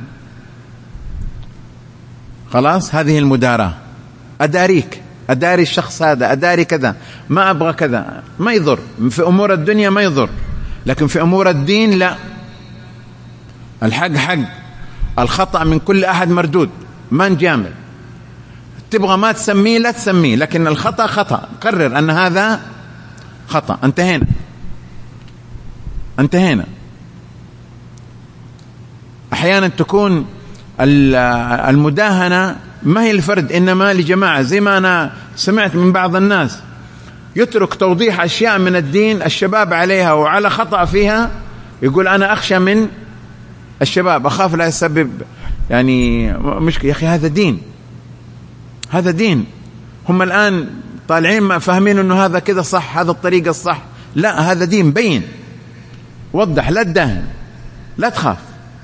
خلاص، هذه المداراة. أداريك، أداري الشخص هذا، أداري كذا، ما أبغى كذا، ما يضر. في أمور الدنيا ما يضر، لكن في أمور الدين لا. الحق حق، الخطأ من كل أحد مردود، ما نجامل. تبغى ما تسميه لا تسميه، لكن الخطأ خطأ، قرر أن هذا خطأ، انتهينا انتهينا. أحيانا تكون المداهنة ما هي الفرد إنما لجماعة، زي ما أنا سمعت من بعض الناس يترك توضيح أشياء من الدين الشباب عليها وعلى خطأ فيها، يقول أنا أخشى من الشباب، أخاف لا يسبب يعني مشكلة. يا أخي هذا دين، هذا دين. هم الآن طالعين ما فاهمين أنه هذا كذا صح، هذا الطريقة الصح. لا، هذا دين، بين، وضح، لا تدهن، لا تخاف.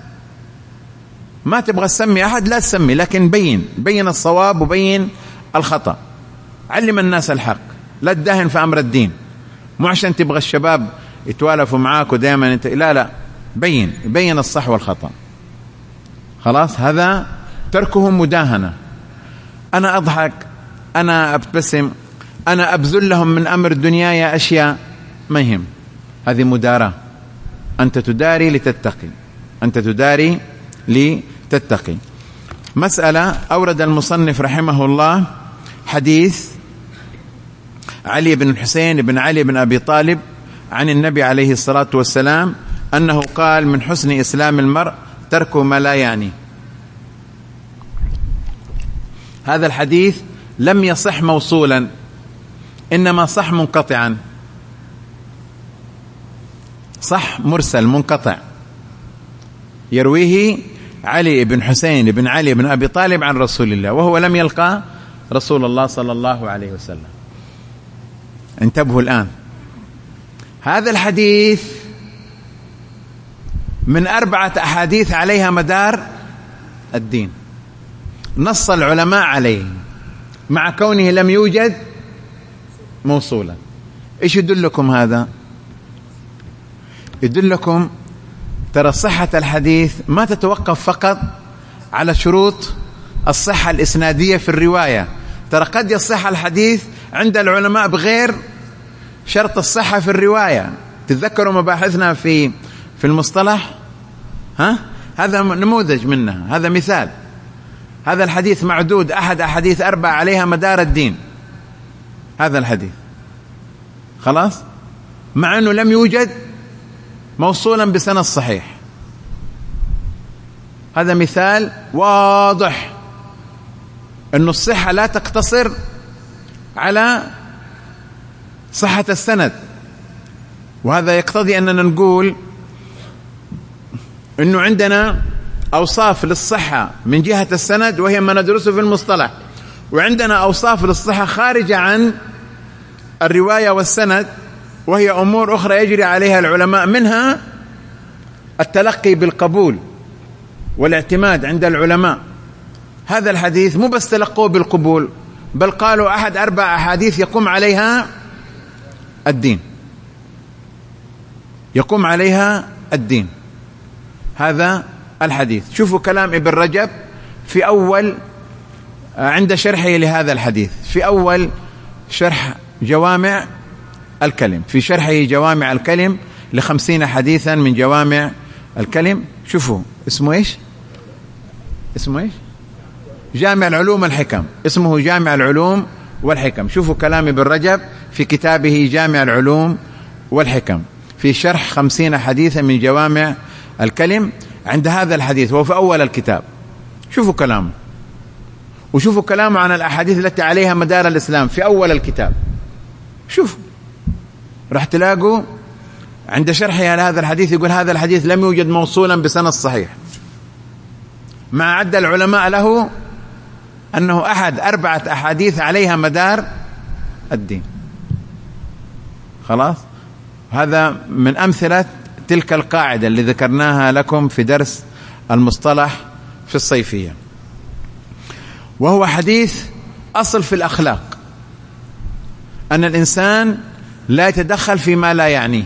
ما تبغى تسمي أحد لا تسمي، لكن بين بين الصواب وبين الخطأ. علم الناس الحق، لا تدهن في أمر الدين. مو عشان تبغى الشباب يتوالفوا معاك ودائما انت، لا لا، بين بين الصح والخطأ. خلاص، هذا تركه مداهنة. أنا أضحك، أنا أبتسم، أنا أبذل لهم من أمر دنياي أشياء ما يهم، هذه مداراة. أنت تداري لتتقي، أنت تداري لتتقي. مسألة أورد المصنف رحمه الله حديث علي بن الحسين بن علي بن أبي طالب عن النبي عليه الصلاة والسلام أنه قال من حسن إسلام المرء تركه ما لا يعني. هذا الحديث لم يصح موصولا، إنما صح منقطعا، صح مرسل منقطع، يرويه علي بن حسين بن علي بن أبي طالب عن رسول الله، وهو لم يلقى رسول الله صلى الله عليه وسلم. انتبهوا الآن، هذا الحديث من أربعة أحاديث عليها مدار الدين، نص العلماء عليه مع كونه لم يوجد موصولا. إيش يدلكم هذا؟ يدلكم ترى صحة الحديث ما تتوقف فقط على شروط الصحة الإسنادية في الرواية، ترى قد يصح الحديث عند العلماء بغير شرط الصحة في الرواية. تتذكروا مباحثنا في في المصطلح؟ ها؟ هذا نموذج منها، هذا مثال. هذا الحديث معدود أحد أحاديث أربع عليها مدار الدين، هذا الحديث خلاص، مع أنه لم يوجد موصولا بسند صحيح. هذا مثال واضح أن الصحة لا تقتصر على صحة السند، وهذا يقتضي أننا نقول أنه عندنا أوصاف للصحة من جهة السند وهي ما ندرسه في المصطلح، وعندنا أوصاف للصحة خارجة عن الرواية والسند وهي أمور أخرى يجري عليها العلماء، منها التلقي بالقبول والاعتماد عند العلماء. هذا الحديث مو بس تلقوه بالقبول، بل قالوا أحد أربع أحاديث يقوم عليها الدين، يقوم عليها الدين هذا الحديث. شوفوا كلام ابن رجب في أول عند شرحه لهذا الحديث، في أول شرح جوامع الكلم، في شرحه جوامع الكلم لخمسين حديثا من جوامع الكلم. شوفوا اسمه إيش؟ اسمه إيش؟ جامع العلوم والحكم، اسمه جامع العلوم والحكم. شوفوا كلام ابن رجب في كتابه جامع العلوم والحكم في شرح خمسين حديثا من جوامع الكلم عند هذا الحديث، وهو في أول الكتاب. شوفوا كلامه، وشوفوا كلامه عن الأحاديث التي عليها مدار الإسلام في أول الكتاب. شوفوا راح تلاقوا عند شرحه على هذا الحديث يقول هذا الحديث لم يوجد موصولا بسند صحيح، مع عد العلماء له أنه أحد أربعة أحاديث عليها مدار الدين. خلاص، هذا من أمثلة تلك القاعدة اللي ذكرناها لكم في درس المصطلح في الصيفية، وهو حديث أصل في الأخلاق، أن الإنسان لا يتدخل فيما لا يعنيه،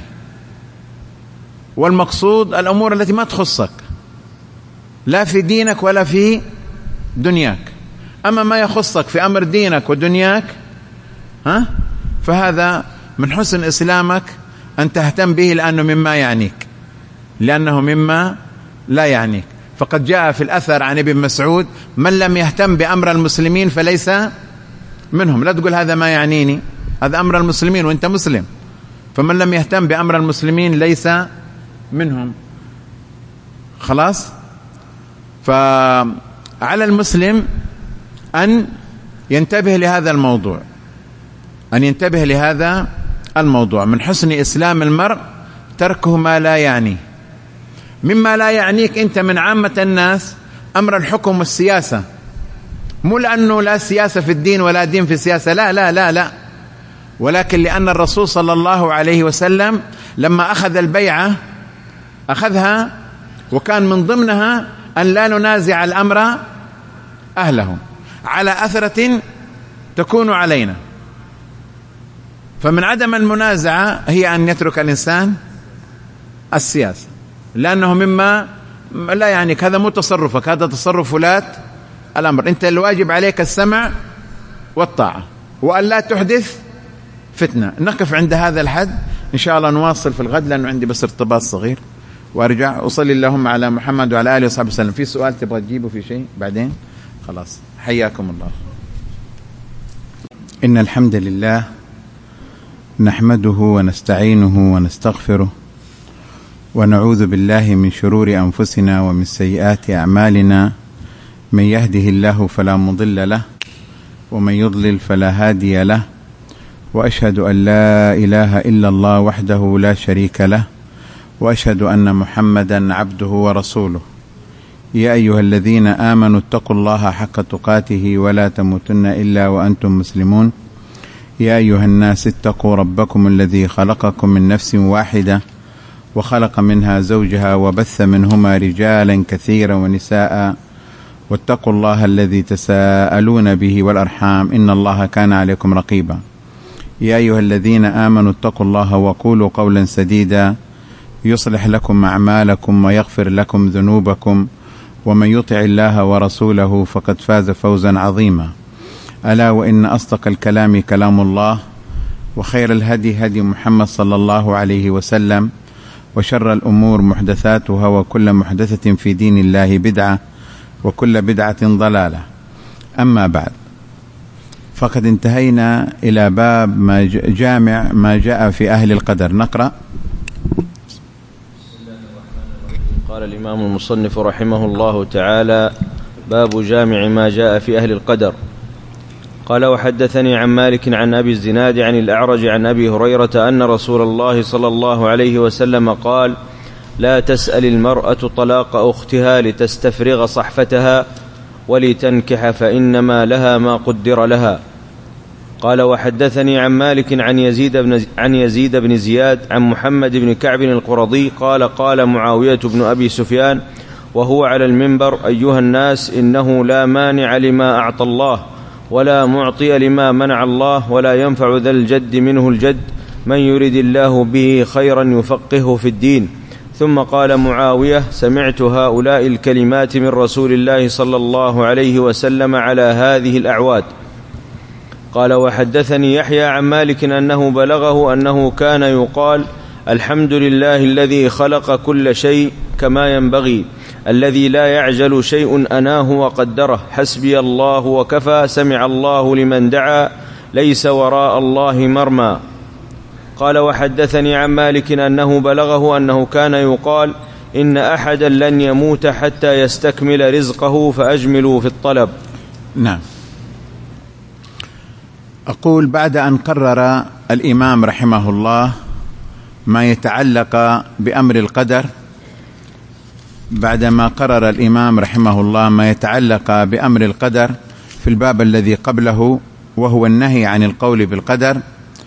والمقصود الأمور التي ما تخصك لا في دينك ولا في دنياك. أما ما يخصك في أمر دينك ودنياك ها فهذا من حسن إسلامك أن تهتم به، لأنه مما يعنيك، لأنه مما لا يعنيك. فقد جاء في الأثر عن ابن مسعود من لم يهتم بأمر المسلمين فليس منهم. لا تقول هذا ما يعنيني، هذا أمر المسلمين وأنت مسلم، فمن لم يهتم بأمر المسلمين ليس منهم. خلاص، فعلى المسلم أن ينتبه لهذا الموضوع، أن ينتبه لهذا الموضوع. من حسن إسلام المرء تركه ما لا يعنيه. مما لا يعنيك أنت من عامة الناس أمر الحكم والسياسة، مو لأنه لا سياسة في الدين ولا دين في السياسة، لا لا لا لا، ولكن لأن الرسول صلى الله عليه وسلم لما أخذ البيعة أخذها وكان من ضمنها أن لا ننازع الأمر أهله على أثرة تكون علينا. فمن عدم المنازعة هي أن يترك الإنسان السياسة، لأنه مما لا يعنيك، هذا مو تصرفك، هذا تصرف ولاة الأمر. أنت الواجب عليك السمع والطاعة وأن لا تحدث فتنة. نقف عند هذا الحد، إن شاء الله نواصل في الغد، لأنه عندي بس ارتباط صغير وأرجع. أصلي اللهم على محمد وعلى آله وصحبه وسلم. في سؤال تبغى تجيبه في شيء بعدين؟ خلاص، حياكم الله.
إن الحمد لله نحمده ونستعينه ونستغفره ونعوذ بالله من شرور أنفسنا ومن سيئات أعمالنا، من يهده الله فلا مضل له ومن يضلل فلا هادي له، وأشهد أن لا إله إلا الله وحده لا شريك له، وأشهد أن محمدا عبده ورسوله. يا أيها الذين آمنوا اتقوا الله حق تقاته ولا تموتن إلا وأنتم مسلمون. يا أيها الناس اتقوا ربكم الذي خلقكم من نفس واحدة وخلق منها زوجها وبث منهما رجالا كثيرا ونساء، واتقوا الله الذي تساءلون به والأرحام إن الله كان عليكم رقيبا. يا أيها الذين آمنوا اتقوا الله وقولوا قولا سديدا يصلح لكم أعمالكم ويغفر لكم ذنوبكم، ومن يطع الله ورسوله فقد فاز فوزا عظيما. ألا وإن أصدق الكلام كلام الله، وخير الهدي هدي محمد صلى الله عليه وسلم، وشر الأمور محدثاتها، وكل محدثة في دين الله بدعة، وكل بدعة ضلالة. أما بعد، فقد انتهينا إلى باب ما جامع ما جاء في أهل القدر. نقرأ.
قال الإمام المصنف رحمه الله تعالى: باب جامع ما جاء في أهل القدر. قال: وحدثني عن مالك عن أبي الزناد عن الأعرج عن أبي هريرة أن رسول الله صلى الله عليه وسلم قال: لا تسأل المرأة طلاق أختها لتستفرغ صحفتها ولتنكح، فإنما لها ما قدر لها. قال: وحدثني عن مالك عن يزيد بن, عن يزيد بن زياد عن محمد بن كعب القرظي قال: قال معاوية بن أبي سفيان وهو على المنبر: أيها الناس، إنه لا مانع لما أعطى الله، ولا معطي لما منع الله، ولا ينفع ذا الجد منه الجد، من يرد الله به خيرا يفقهه في الدين. ثم قال معاوية: سمعت هؤلاء الكلمات من رسول الله صلى الله عليه وسلم على هذه الأعواد. قال: وحدثني يحيى عن مالك أنه بلغه أنه كان يقال: الحمد لله الذي خلق كل شيء كما ينبغي، الذي لا يعجل شيء أناه وقدره، حسبي الله وكفى، سمع الله لمن دعا، ليس وراء الله مرمى. قال: وحدثني عن مالك أنه بلغه أنه كان يقال: إن أحدا لن يموت حتى يستكمل رزقه، فأجملوا في الطلب.
نعم. أقول: بعد أن قرر الإمام رحمه الله ما يتعلق بأمر القدر، بعدما قرر الإمام رحمه الله ما يتعلق بأمر القدر في الباب الذي قبله، وهو النهي عن القول بالقدر،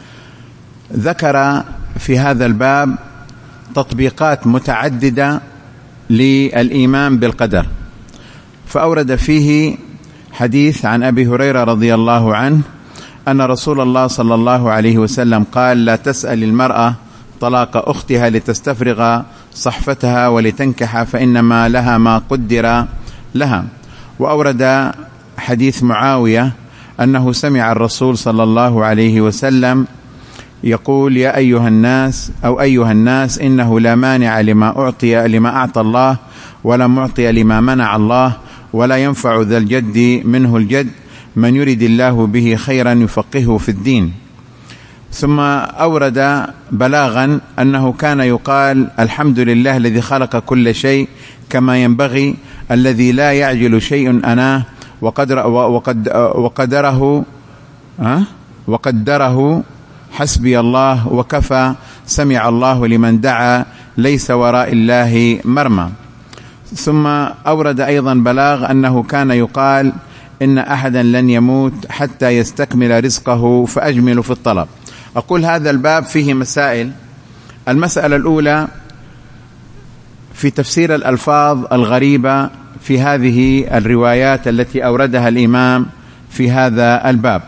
ذكر في هذا الباب تطبيقات متعددة للإيمان بالقدر، فأورد فيه حديث عن أبي هريرة رضي الله عنه أن رسول الله صلى الله عليه وسلم قال: لا تسأل المرأة طلاق أختها لتستفرغ صحفتها ولتنكح، فإنما لها ما قدر لها. وأورد حديث معاوية أنه سمع الرسول صلى الله عليه وسلم يقول: يا أيها الناس أو أيها الناس، إنه لا مانع لما أعطي لما أعطى الله، ولا معطي لما منع الله، ولا ينفع ذا الجد منه الجد، من يرد الله به خيرا يفقهه في الدين. ثم أورد بلاغا أنه كان يقال: الحمد لله الذي خلق كل شيء كما ينبغي، الذي لا يعجل شيء أناه، وقدر وقد وقدره وقدره حسبي الله وكفى، سمع الله لمن دعا، ليس وراء الله مرمى. ثم أورد أيضا بلاغ أنه كان يقال: إن أحدا لن يموت حتى يستكمل رزقه، فأجمل في الطلب. أقول: هذا الباب فيه مسائل. المسألة الأولى في تفسير الألفاظ الغريبة في هذه الروايات التي أوردها الإمام في هذا الباب.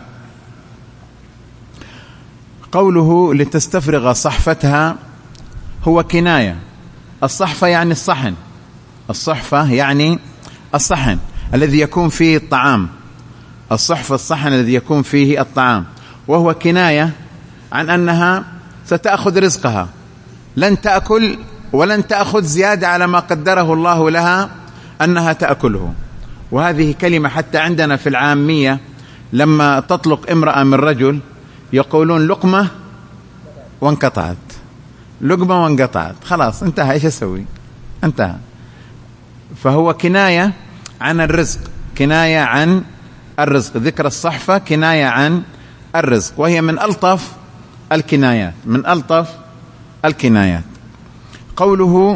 قوله لتستفرغ صحفتها هو كناية. الصحفة يعني الصحن، الصحفة يعني الصحن الذي يكون فيه الطعام، الصحفة الصحن الذي يكون فيه الطعام، وهو كناية عن أنها ستأخذ رزقها، لن تأكل ولن تأخذ زيادة على ما قدره الله لها أنها تأكله. وهذه كلمة حتى عندنا في العامية لما تطلق امرأة من رجل يقولون لقمة وانقطعت، لقمة وانقطعت، خلاص انتهى، ايش اسوي؟ انتهى. فهو كناية عن الرزق، كناية عن الرزق. ذكر الصحفة كناية عن الرزق، وهي من ألطف الكنايات، من ألطف الكنايات. قوله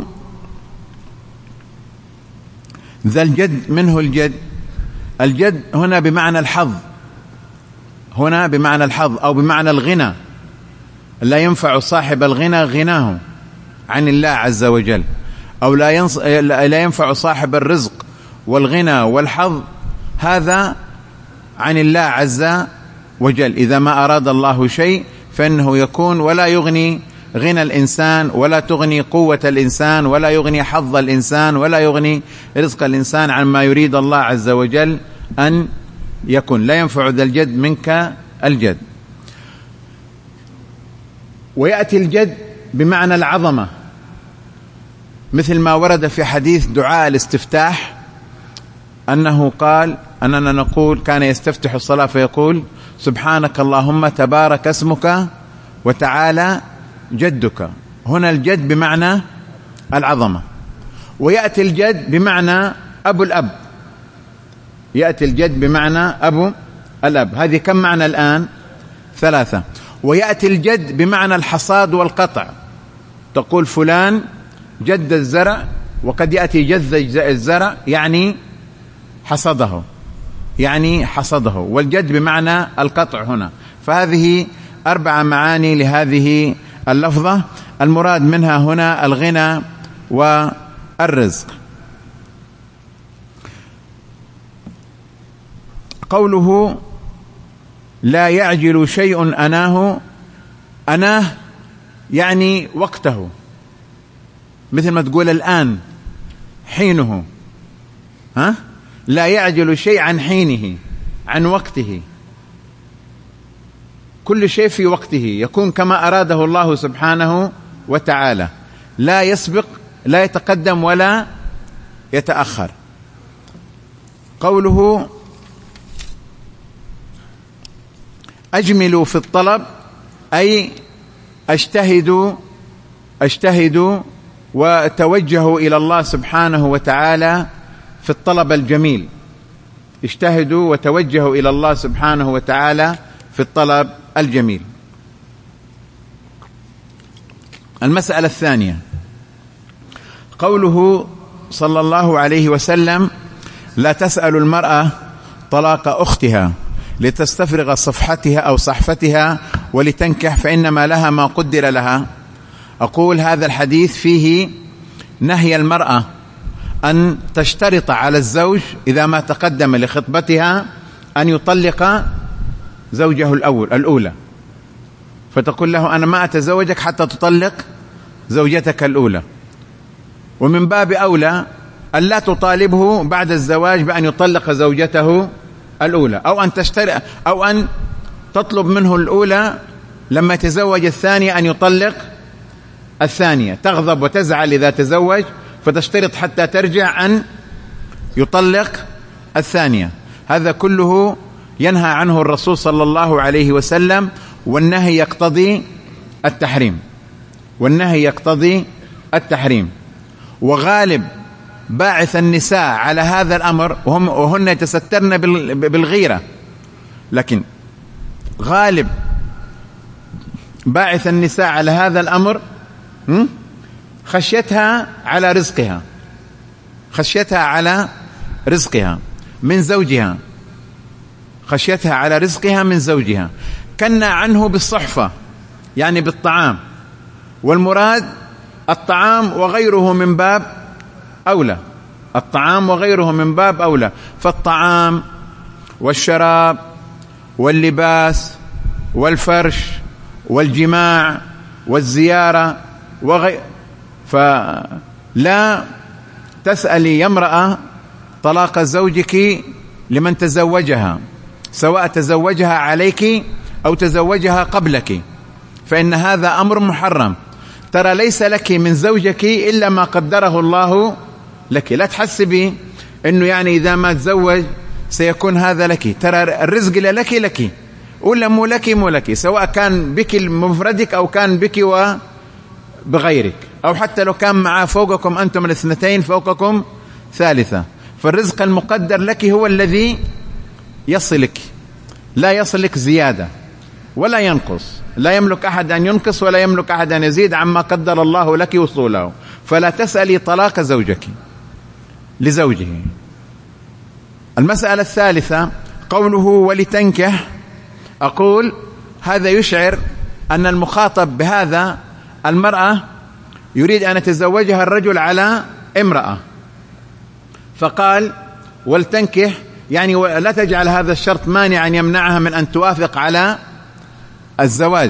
ذا الجد منه الجد، الجد هنا بمعنى الحظ، هنا بمعنى الحظ أو بمعنى الغنى. لا ينفع صاحب الغنى غناه عن الله عز وجل، أو لا, ينص... لا ينفع صاحب الرزق والغنى والحظ هذا عن الله عز وجل. إذا ما أراد الله شيء فإنه يكون، ولا يغني غنى الإنسان، ولا تغني قوة الإنسان، ولا يغني حظ الإنسان، ولا يغني رزق الإنسان عن ما يريد الله عز وجل أن يكون. لا ينفع ذا الجد منك الجد.
ويأتي الجد بمعنى العظمة، مثل ما ورد في حديث دعاء الاستفتاح أنه قال أننا نقول كان يستفتح الصلاة فيقول سبحانك اللهم تبارك اسمك وتعالى جدك. هنا الجد بمعنى العظمة. ويأتي الجد بمعنى أبو الأب، يأتي الجد بمعنى أبو الأب. هذه كم معنى الآن؟ ثلاثة. ويأتي الجد بمعنى الحصاد والقطع، تقول فلان جد الزرع، وقد يأتي جذ الزرع يعني حصده، يعني حصده. والجد بمعنى القطع هنا. فهذه أربع معاني لهذه اللفظة، المراد منها هنا الغنى والرزق. قوله لا يعجل شيء أناه، أناه يعني وقته، مثل ما تقول الآن حينه، ها؟ لا يعجل شيء عن حينه، عن وقته. كل شيء في وقته يكون كما أراده الله سبحانه وتعالى، لا يسبق، لا يتقدم ولا يتأخر. قوله أجملوا في الطلب، أي اجتهدوا اجتهدوا وتوجهوا إلى الله سبحانه وتعالى في الطلب الجميل. اجتهدوا وتوجهوا إلى الله سبحانه وتعالى في الطلب الجميل. المسألة الثانية قوله صلى الله عليه وسلم لا تسأل المرأة طلاق أختها لتستفرغ صفحتها أو صحفتها ولتنكح فإنما لها ما قدر لها. أقول هذا الحديث فيه نهي المرأة أن تشترط على الزوج إذا ما تقدم لخطبتها أن يطلق زوجه الأول الأولى، فتقول له أنا ما أتزوجك حتى تطلق زوجتك الأولى. ومن باب أولى أن لا تطالبه بعد الزواج بأن يطلق زوجته الأولى، أو أن تشترط أو أن تطلب منه الأولى لما يتزوج الثانية أن يطلق الثانية، تغضب وتزعل إذا تزوج فتشترط حتى ترجع أن يطلق الثانية. هذا كله ينهى عنه الرسول صلى الله عليه وسلم، والنهي يقتضي التحريم، والنهي يقتضي التحريم. وغالب باعث النساء على هذا الأمر وهم وهن يتسترن بالغيرة، لكن غالب باعث النساء على هذا الأمر خشيتها على رزقها، خشيتها على رزقها من زوجها، خشيتها على رزقها من زوجها. كنا عنه بالصحفة يعني بالطعام، والمراد الطعام وغيره من باب أولى، الطعام وغيره من باب أولى. فالطعام والشراب واللباس والفرش والجماع والزيارة وغير. فلا تسألي يا امرأة طلاق زوجك لمن تزوجها، سواء تزوجها عليك أو تزوجها قبلك، فإن هذا أمر محرم. ترى ليس لك من زوجك إلا ما قدره الله لك، لا تحسبي أنه يعني إذا ما تزوج سيكون هذا لك. ترى الرزق لك لك ولا مو لك مو لك، سواء كان بك مفردك أو كان بك وبغيرك، أو حتى لو كان معه فوقكم أنتم الاثنتين فوقكم ثالثة. فالرزق المقدر لك هو الذي يصلك، لا يصلك زيادة ولا ينقص، لا يملك أحد أن ينقص ولا يملك أحد أن يزيد عما قدر الله لك وصوله. فلا تسألي طلاق زوجك لزوجه. المسألة الثالثة قوله ولتنكح، أقول هذا يشعر أن المخاطب بهذا المرأة يريد أن يتزوجها الرجل على امرأة، فقال ولتنكح يعني لا تجعل هذا الشرط مانعا يمنعها من أن توافق على الزواج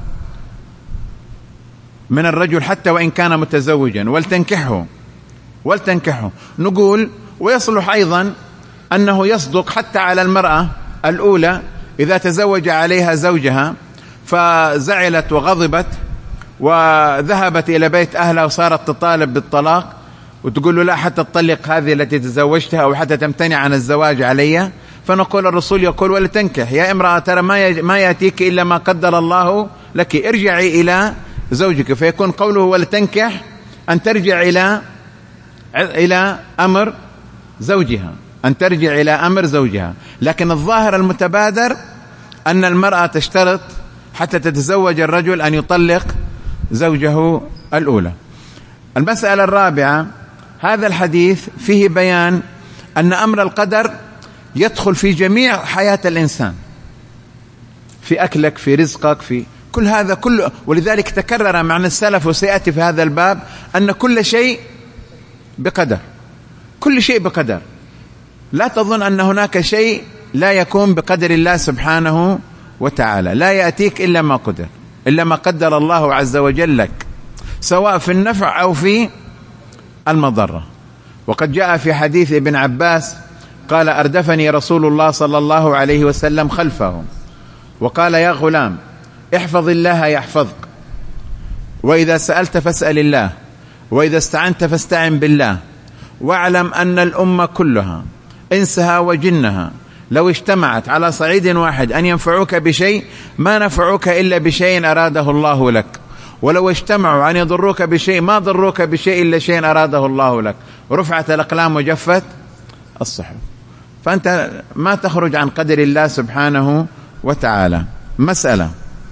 من الرجل حتى وإن كان متزوجا. ولتنكحه ولتنكحه نقول ويصلح أيضا أنه يصدق حتى على المرأة الأولى إذا تزوج عليها زوجها فزعلت وغضبت وذهبت إلى بيت أهلها وصارت تطالب بالطلاق وتقول له لا حتى تطلق هذه التي تزوجتها أو حتى تمتنع عن الزواج علي. فنقول الرسول يقول ولا تنكح يا امرأة، ترى ما ما يأتيك إلا ما قدر الله لك، ارجعي إلى زوجك. فيكون قوله ولا تنكح أن ترجع إلى إلى أمر زوجها، أن ترجع إلى أمر زوجها. لكن الظاهر المتبادر أن المرأة تشترط حتى تتزوج الرجل أن يطلق زوجه الأولى. المسألة الرابعة، هذا الحديث فيه بيان أن أمر القدر يدخل في جميع حياة الإنسان، في أكلك، في رزقك، في كل هذا كله. ولذلك تكرر معنى السلف وسيأتي في هذا الباب أن كل شيء بقدر، كل شيء بقدر. لا تظن أن هناك شيء لا يكون بقدر الله سبحانه وتعالى، لا يأتيك إلا ما قدر، إلا ما قدر الله عز وجل لك، سواء في النفع أو في المضرة. وقد جاء في حديث ابن عباس قال أردفني رسول الله صلى الله عليه وسلم خلفه وقال يا غلام احفظ الله يحفظك، وإذا سألت فاسأل الله، وإذا استعنت فاستعن بالله، واعلم أن الأمة كلها إنسها وجنها لو اجتمعت على صعيد واحد أن ينفعوك بشيء ما نفعوك إلا بشيء أراده الله لك، ولو اجتمعوا أن يضروك بشيء ما ضروك بشيء إلا شيء أراده الله لك، رفعت الأقلام وجفت الصحف. فأنت ما تخرج عن قدر الله سبحانه وتعالى. مسألة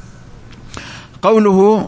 قوله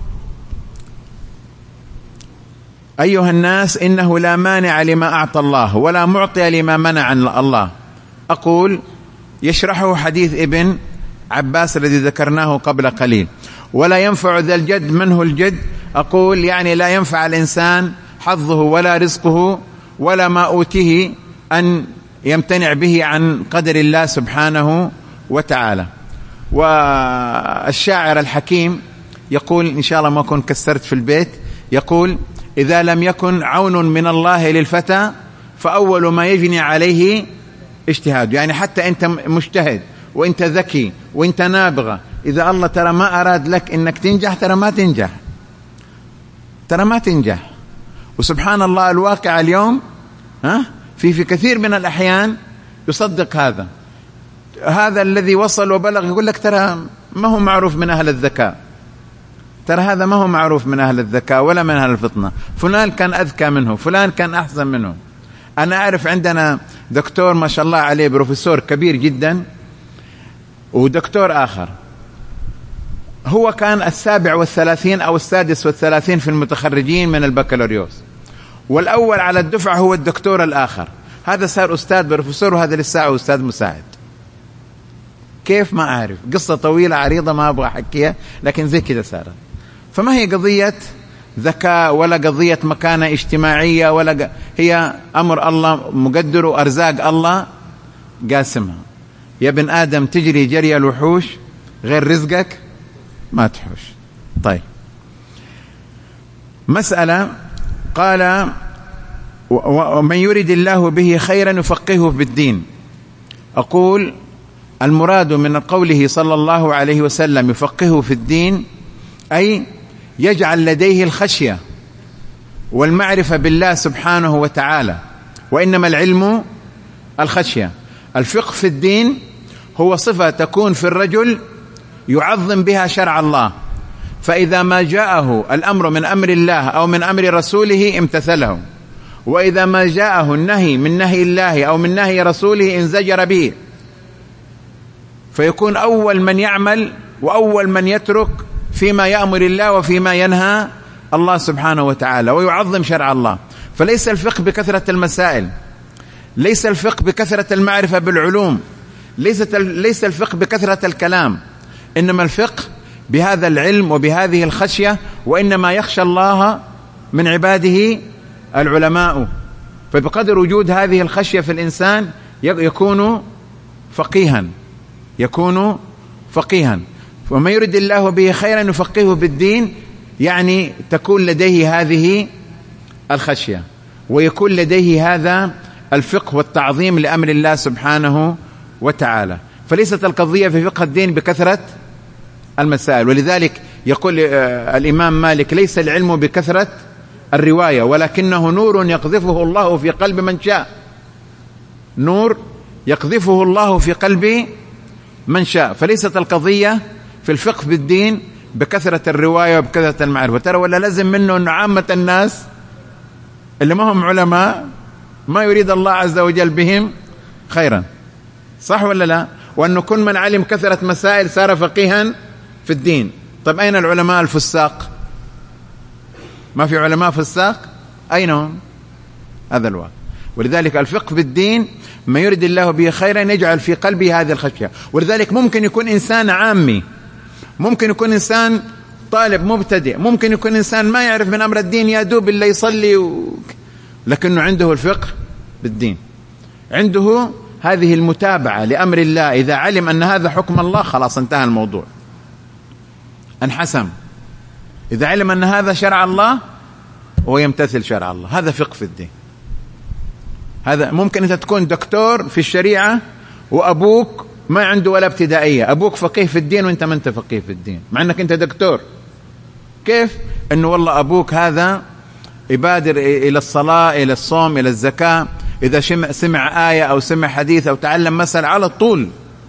أيها الناس إنه لا مانع لما أعطى الله ولا معطي لما منع الله، أقول يشرحه حديث ابن عباس الذي ذكرناه قبل قليل. ولا ينفع ذا الجد منه الجد، أقول يعني لا ينفع الإنسان حظه ولا رزقه ولا ما أوتيه أن يمتنع به عن قدر الله سبحانه وتعالى. والشاعر الحكيم يقول، إن شاء الله ما أكون كسرت في البيت، يقول إذا لم يكن عون من الله للفتى فأول ما يجني عليه اجتهاد. يعني حتى أنت مجتهد وأنت ذكي وأنت نابغة، إذا الله ترى ما أراد لك إنك تنجح ترى ما تنجح، ترى ما تنجح. وسبحان الله الواقع اليوم ها في في كثير من الأحيان يصدق هذا. هذا الذي وصل وبلغ يقول لك ترى ما هو معروف من أهل الذكاء، ترى هذا ما هو معروف من أهل الذكاء ولا من أهل الفطنة، فلان كان أذكى منه، فلان كان أحسن منه. أنا أعرف عندنا دكتور ما شاء الله عليه بروفيسور كبير جدا، ودكتور آخر هو كان السابع والثلاثين أو السادس والثلاثين في المتخرجين من البكالوريوس، والأول على الدفعة هو الدكتور الآخر، هذا صار أستاذ بروفيسور وهذا لسه أستاذ مساعد. كيف ما أعرف، قصة طويلة عريضة ما أبغى أحكيها، لكن زي كده صارت. فما هي قضية ذكاء ولا قضية مكانة اجتماعية ولا ق... هي أمر الله مقدر وأرزاق الله قاسمها. يا ابن آدم تجري جري الوحوش غير رزقك ما تحوش. طيب مسألة قال ومن يريد الله به خيرا يفقهه بالدين، أقول المراد من قوله صلى الله عليه وسلم يفقهه في الدين أي يجعل لديه الخشية والمعرفة بالله سبحانه وتعالى، وإنما العلم الخشية. الفقه في الدين هو صفة تكون في الرجل يعظم بها شرع الله، فإذا ما جاءه الأمر من أمر الله أو من أمر رسوله امتثله، وإذا ما جاءه النهي من نهي الله أو من نهي رسوله انزجر به، فيكون أول من يعمل وأول من يترك فيما يأمر الله وفيما ينهى الله سبحانه وتعالى، ويعظم شرع الله. فليس الفقه بكثرة المسائل، ليس الفقه بكثرة المعرفة بالعلوم، ليس ليس الفقه بكثرة الكلام، إنما الفقه بهذا العلم وبهذه الخشية، وإنما يخشى الله من عباده العلماء. فبقدر وجود هذه الخشية في الإنسان يكون فقيها، يكون فقيها. وما يريد الله به خيرا يفقهه بالدين، يعني تكون لديه هذه الخشية ويكون لديه هذا الفقه والتعظيم لأمر الله سبحانه وتعالى. فليست القضية في فقه الدين بكثرة المسائل. ولذلك يقول الإمام مالك: ليس العلم بكثرة الرواية ولكنه نور يقذفه الله في قلب من شاء. نور يقذفه الله في قلب من شاء. فليست القضية في الفقه بالدين بكثرة الرواية وبكثرة المعرفة. ترى ولا لازم منه أن عامة الناس اللي ما هم علماء ما يريد الله عز وجل بهم خيرا، صح ولا لا؟ وأنه كل من علم كثرة مسائل صار فقيها في الدين. طيب أين العلماء الفساق؟ ما في علماء فساق؟ أين هم؟ هذا الواقع. ولذلك الفقه بالدين ما يريد الله به خيرا يجعل في قلبه هذه الخشية. ولذلك ممكن يكون إنسان عامي، ممكن يكون إنسان طالب مبتدئ، ممكن يكون إنسان ما يعرف من أمر الدين، يا دوب اللي يصلي و... لكنه عنده الفقه بالدين، عنده هذه المتابعة لأمر الله. إذا علم أن هذا حكم الله خلاص انتهى الموضوع، انحسم. إذا علم أن هذا شرع الله هو يمتثل شرع الله. هذا فقه في الدين. هذا ممكن أنت تكون دكتور في الشريعة وأبوك ما عنده ولا ابتدائية، أبوك فقيه في الدين وأنت ما أنت فقيه في الدين مع أنك أنت دكتور. كيف؟ أنه والله أبوك هذا يبادر إلى الصلاة، إلى الصوم، إلى الزكاة، إذا سمع آية أو سمع حديث أو تعلم مسألة على طول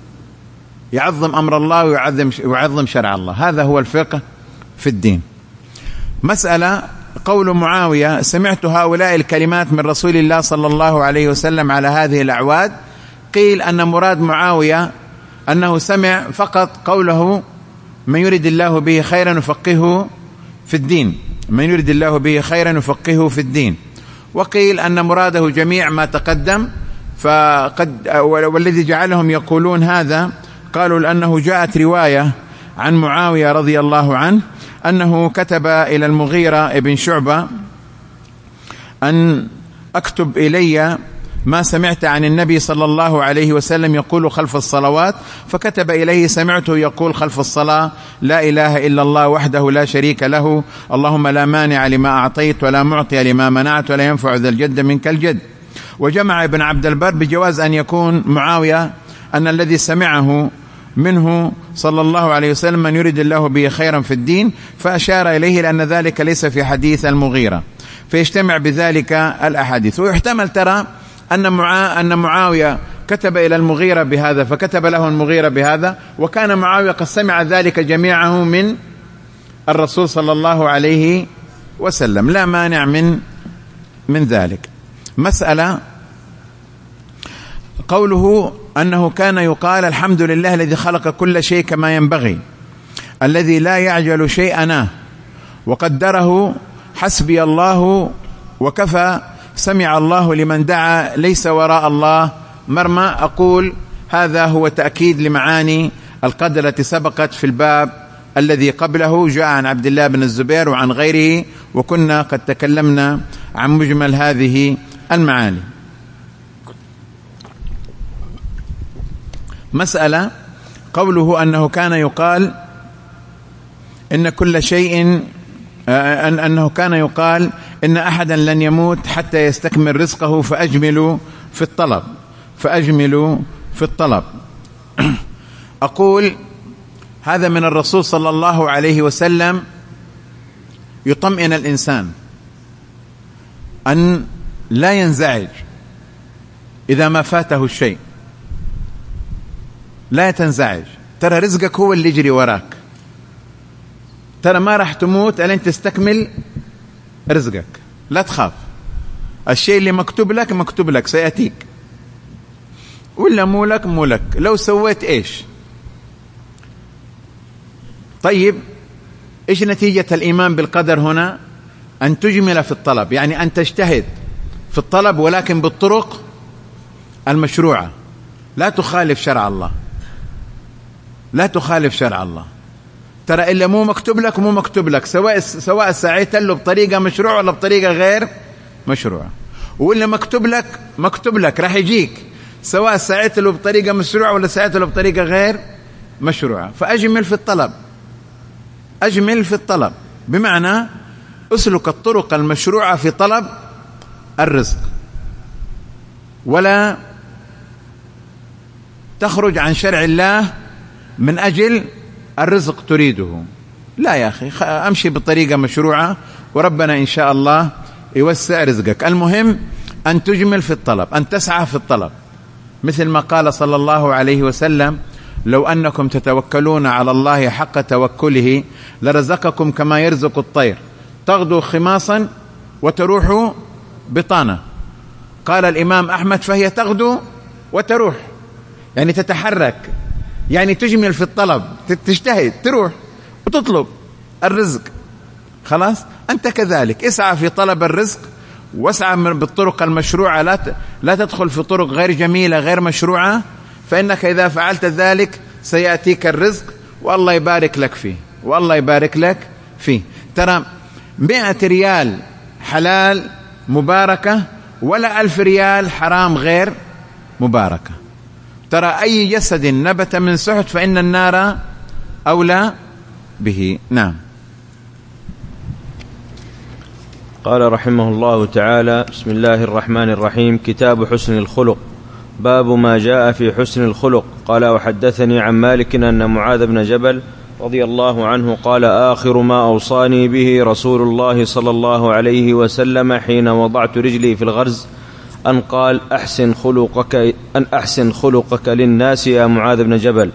يعظم أمر الله ويعظم ويعظم شرع الله. هذا هو الفقه في الدين. مسألة قول معاوية: سمعت هؤلاء الكلمات من رسول الله صلى الله عليه وسلم على هذه الأعواد. قيل أن مراد معاوية أنه سمع فقط قوله: من يريد الله به خيرا يفقهه في الدين، من يريد الله به خيرا يفقهه في الدين. وقيل أن مراده جميع ما تقدم. فقد والذي جعلهم يقولون هذا قالوا لأنه جاءت رواية عن معاوية رضي الله عنه أنه كتب إلى المغيرة ابن شعبة أن أكتب إلي ما سمعت عن النبي صلى الله عليه وسلم يقول خلف الصلوات، فكتب إليه: سمعته يقول خلف الصلاة: لا إله إلا الله وحده لا شريك له، اللهم لا مانع لما أعطيت ولا معطي لما منعت ولا ينفع ذا الجد منك الجد. وجمع ابن عبد البر بجواز أن يكون معاوية أن الذي سمعه منه صلى الله عليه وسلم من يريد الله به خيرا في الدين، فأشار إليه لأن ذلك ليس في حديث المغيرة، فيجتمع بذلك الأحاديث. ويحتمل ترى أن معا أن معاوية كتب إلى المغيرة بهذا فكتب له المغيرة بهذا، وكان معاوية قد سمع ذلك جميعه من الرسول صلى الله عليه وسلم، لا مانع من من ذلك. مسألة قوله أنه كان يقال: الحمد لله الذي خلق كل شيء كما ينبغي، الذي لا يعجل شيئا وقدره، حسبي الله وكفى، سمع الله لمن دعا، ليس وراء الله مرمى. أقول هذا هو تأكيد لمعاني القدر التي سبقت في الباب الذي قبله، جاء عن عبد الله بن الزبير وعن غيره، وكنا قد تكلمنا عن مجمل هذه المعاني. مسألة قوله أنه كان يقال إن كل شيء أن أنه كان يقال إن أحدا لن يموت حتى يستكمل رزقه فأجملوا في الطلب فأجملوا في الطلب. أقول هذا من الرسول صلى الله عليه وسلم يطمئن الإنسان أن لا ينزعج إذا ما فاته الشيء، لا تنزعج، ترى رزقك هو اللي يجري وراك، ترى ما راح تموت ألين تستكمل رزقك، لا تخاف، الشيء اللي مكتوب لك مكتوب لك سيأتيك، ولا مو لك مو لك لو سويت إيش. طيب إيش نتيجة الإيمان بالقدر هنا؟ أن تجمل في الطلب، يعني أن تجتهد في الطلب ولكن بالطرق المشروعة، لا تخالف شرع الله، لا تخالف شرع الله. ترى إلا مو مكتوب لك مو مكتوب لك، سواء سواء سعيت له بطريقة مشروعة ولا بطريقة غير مشروعة، وإلا مكتوب لك مكتوب لك راح يجيك، سواء سعيت له بطريقة مشروعة ولا سعيت له بطريقة غير مشروعة. فأجمل في الطلب، أجمل في الطلب بمعنى أسلك الطرق المشروعة في طلب الرزق، ولا تخرج عن شرع الله من أجل الرزق تريده. لا يا أخي، أمشي بطريقة مشروعة وربنا إن شاء الله يوسع رزقك. المهم أن تجمل في الطلب، أن تسعى في الطلب، مثل ما قال صلى الله عليه وسلم: لو أنكم تتوكلون على الله حق توكله لرزقكم كما يرزق الطير تغدو خماصا وتروح بطانة. قال الإمام أحمد: فهي تغدو وتروح، يعني تتحرك، يعني تجمل في الطلب، تجتهد، تروح وتطلب الرزق. خلاص، أنت كذلك اسعى في طلب الرزق، واسعى بالطرق المشروعة، لا لا تدخل في طرق غير جميلة غير مشروعة، فإنك إذا فعلت ذلك سيأتيك الرزق والله يبارك لك فيه، والله يبارك لك فيه. ترى مئة ريال حلال مباركة ولا ألف ريال حرام غير مباركة. ترى أي جسد نبت من سحت فإن النار أولى به. نعم.
قال رحمه الله تعالى: بسم الله الرحمن الرحيم. كتاب حسن الخلق. باب ما جاء في حسن الخلق. قال: وحدثني عن مالك أن معاذ بن جبل رضي الله عنه قال: آخر ما أوصاني به رسول الله صلى الله عليه وسلم حين وضعت رجلي في الغرز أن قال: أحسن خلقك أن أحسن خلقك للناس يا معاذ بن جبل.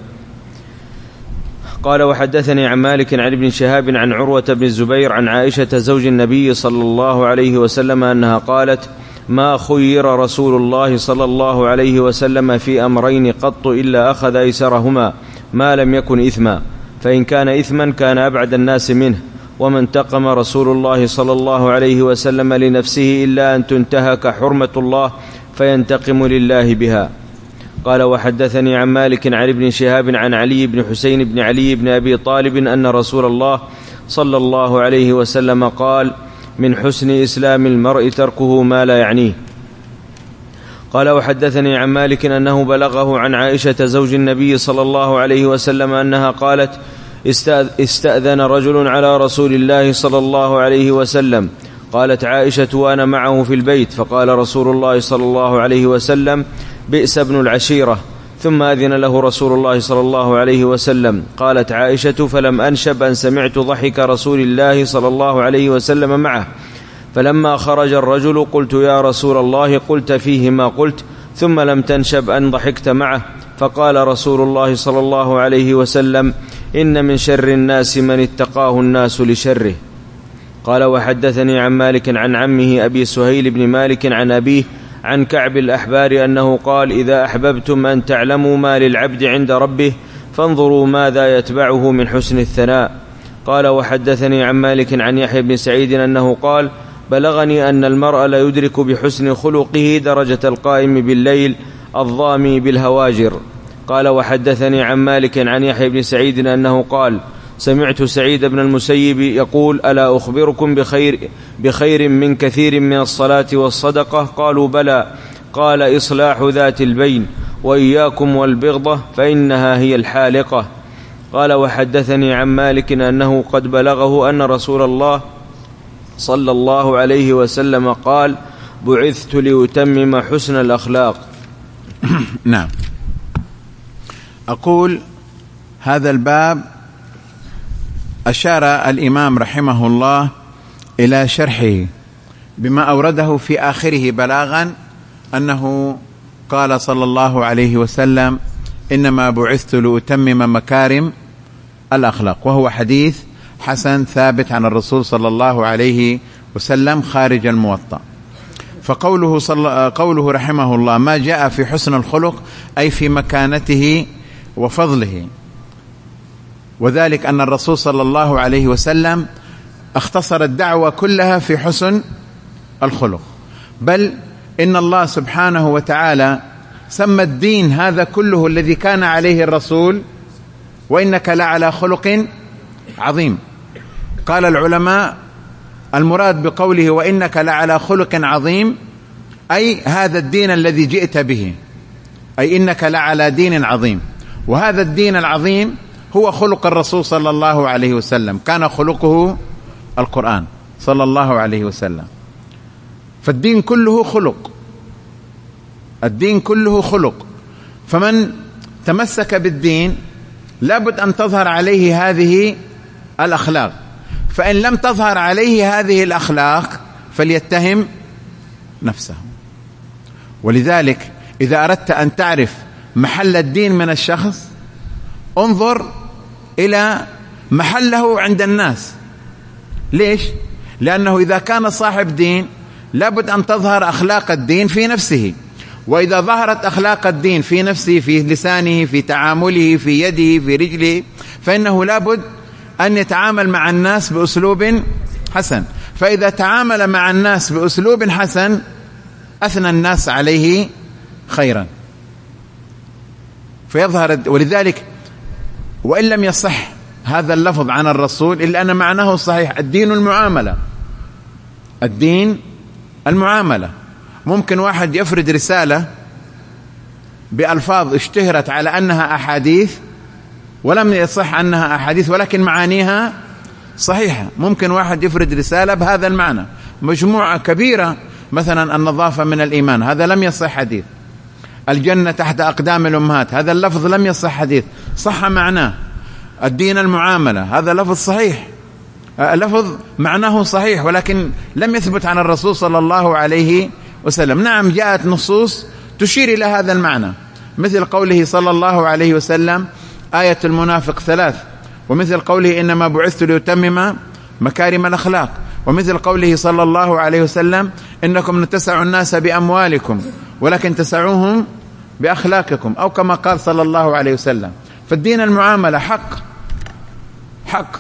قال: وحدثني عن مالك عن ابن شهاب عن عروة بن الزبير عن عائشة زوج النبي صلى الله عليه وسلم أنها قالت: ما خير رسول الله صلى الله عليه وسلم في أمرين قط إلا أخذ أيسرهما ما لم يكن إثما، فإن كان إثما كان أبعد الناس منه، وما انتقم رسول الله صلى الله عليه وسلم لنفسه إلا أن تنتهك حرمة الله فينتقم لله بها. قال: وحدثني عن مالك عن ابن شهاب عن علي بن حسين بن علي بن أبي طالب أن رسول الله صلى الله عليه وسلم قال: من حسن إسلام المرء تركه ما لا يعنيه. قال: وحدثني عن مالك أنه بلغه عن عائشة زوج النبي صلى الله عليه وسلم أنها قالت: استأذن رجل على رسول الله صلى الله عليه وسلم. قالت عائشة: وأنا معه في البيت، فقال رسول الله صلى الله عليه وسلم: بئس ابن العشيرة. ثم أذن له رسول الله صلى الله عليه وسلم. قالت عائشة: فلم أنشب أن سمعت ضحك رسول الله صلى الله عليه وسلم معه، فلما خرج الرجل قلت: يا رسول الله، قلت فيه ما قلت، ثم لم تنشب أن ضحكت معه. فقال رسول الله صلى الله عليه وسلم: إن من شر الناس من اتقاه الناس لشره. قال: وحدثني عن مالك عن عمه أبي سهيل بن مالك عن أبيه عن كعب الأحبار أنه قال: إذا أحببتم أن تعلموا ما للعبد عند ربه فانظروا ماذا يتبعه من حسن الثناء. قال: وحدثني عن مالك عن يحيى بن سعيد أنه قال: بلغني أن المرء لا يدرك بحسن خلقه درجة القائم بالليل الضامي بالهواجر. قال: وحدثني عن مالك عن يحيى بن سعيد أنه قال: سمعت سعيد بن المسيب يقول: ألا أخبركم بخير, بخير من كثير من الصلاة والصدقة؟ قالوا: بلى. قال: إصلاح ذات البين، وإياكم والبغضة فإنها هي الحالقة. قال: وحدثني عن مالك أنه قد بلغه أن رسول الله صلى الله عليه وسلم قال: بعثت لأتمم حسن الأخلاق.
نعم. أقول هذا الباب أشار الإمام رحمه الله إلى شرحه بما أورده في آخره بلاغا أنه قال صلى الله عليه وسلم: إنما بعثت لأتمم مكارم الأخلاق، وهو حديث حسن ثابت عن الرسول صلى الله عليه وسلم خارج الموطأ. فقوله صلى قوله رحمه الله: ما جاء في حسن الخلق، أي في مكانته وفضله، وذلك أن الرسول صلى الله عليه وسلم اختصر الدعوة كلها في حسن الخلق، بل إن الله سبحانه وتعالى سمى الدين هذا كله الذي كان عليه الرسول: وإنك لعلى خلق عظيم. قال العلماء: المراد بقوله وإنك لعلى خلق عظيم أي هذا الدين الذي جئت به، أي إنك لعلى دين عظيم. وهذا الدين العظيم هو خلق الرسول صلى الله عليه وسلم، كان خلقه القرآن صلى الله عليه وسلم. فالدين كله خلق، الدين كله خلق، فمن تمسك بالدين لابد أن تظهر عليه هذه الأخلاق، فإن لم تظهر عليه هذه الأخلاق فليتهم نفسه. ولذلك إذا أردت أن تعرف محل الدين من الشخص انظر إلى محله عند الناس. ليش؟ لأنه إذا كان صاحب دين لابد أن تظهر أخلاق الدين في نفسه، وإذا ظهرت أخلاق الدين في نفسه، في لسانه، في تعامله، في يده، في رجله، فإنه لابد أن يتعامل مع الناس بأسلوب حسن. فإذا تعامل مع الناس بأسلوب حسن أثنى الناس عليه خيرا فيظهر. ولذلك وإن لم يصح هذا اللفظ عن الرسول إلا أن معناه صحيح. الدين المعاملة، الدين المعاملة. ممكن واحد يفرد رسالة بألفاظ اشتهرت على أنها أحاديث ولم يصح أنها أحاديث ولكن معانيها صحيحة. ممكن واحد يفرد رسالة بهذا المعنى، مجموعة كبيرة مثلا النظافة من الإيمان، هذا لم يصح حديث. الجنة تحت أقدام الأمهات، هذا اللفظ لم يصح حديث، صح معناه. الدين المعاملة، هذا لفظ صحيح، لفظ معناه صحيح ولكن لم يثبت عن الرسول صلى الله عليه وسلم. نعم جاءت نصوص تشير إلى هذا المعنى، مثل قوله صلى الله عليه وسلم آية المنافق ثلاث، ومثل قوله إنما بعثت لأتمم مكارم الأخلاق، ومثل قوله صلى الله عليه وسلم إنكم تسعوا الناس بأموالكم ولكن تسعوهم بأخلاقكم، أو كما قال صلى الله عليه وسلم. فالدين المعاملة حق حق.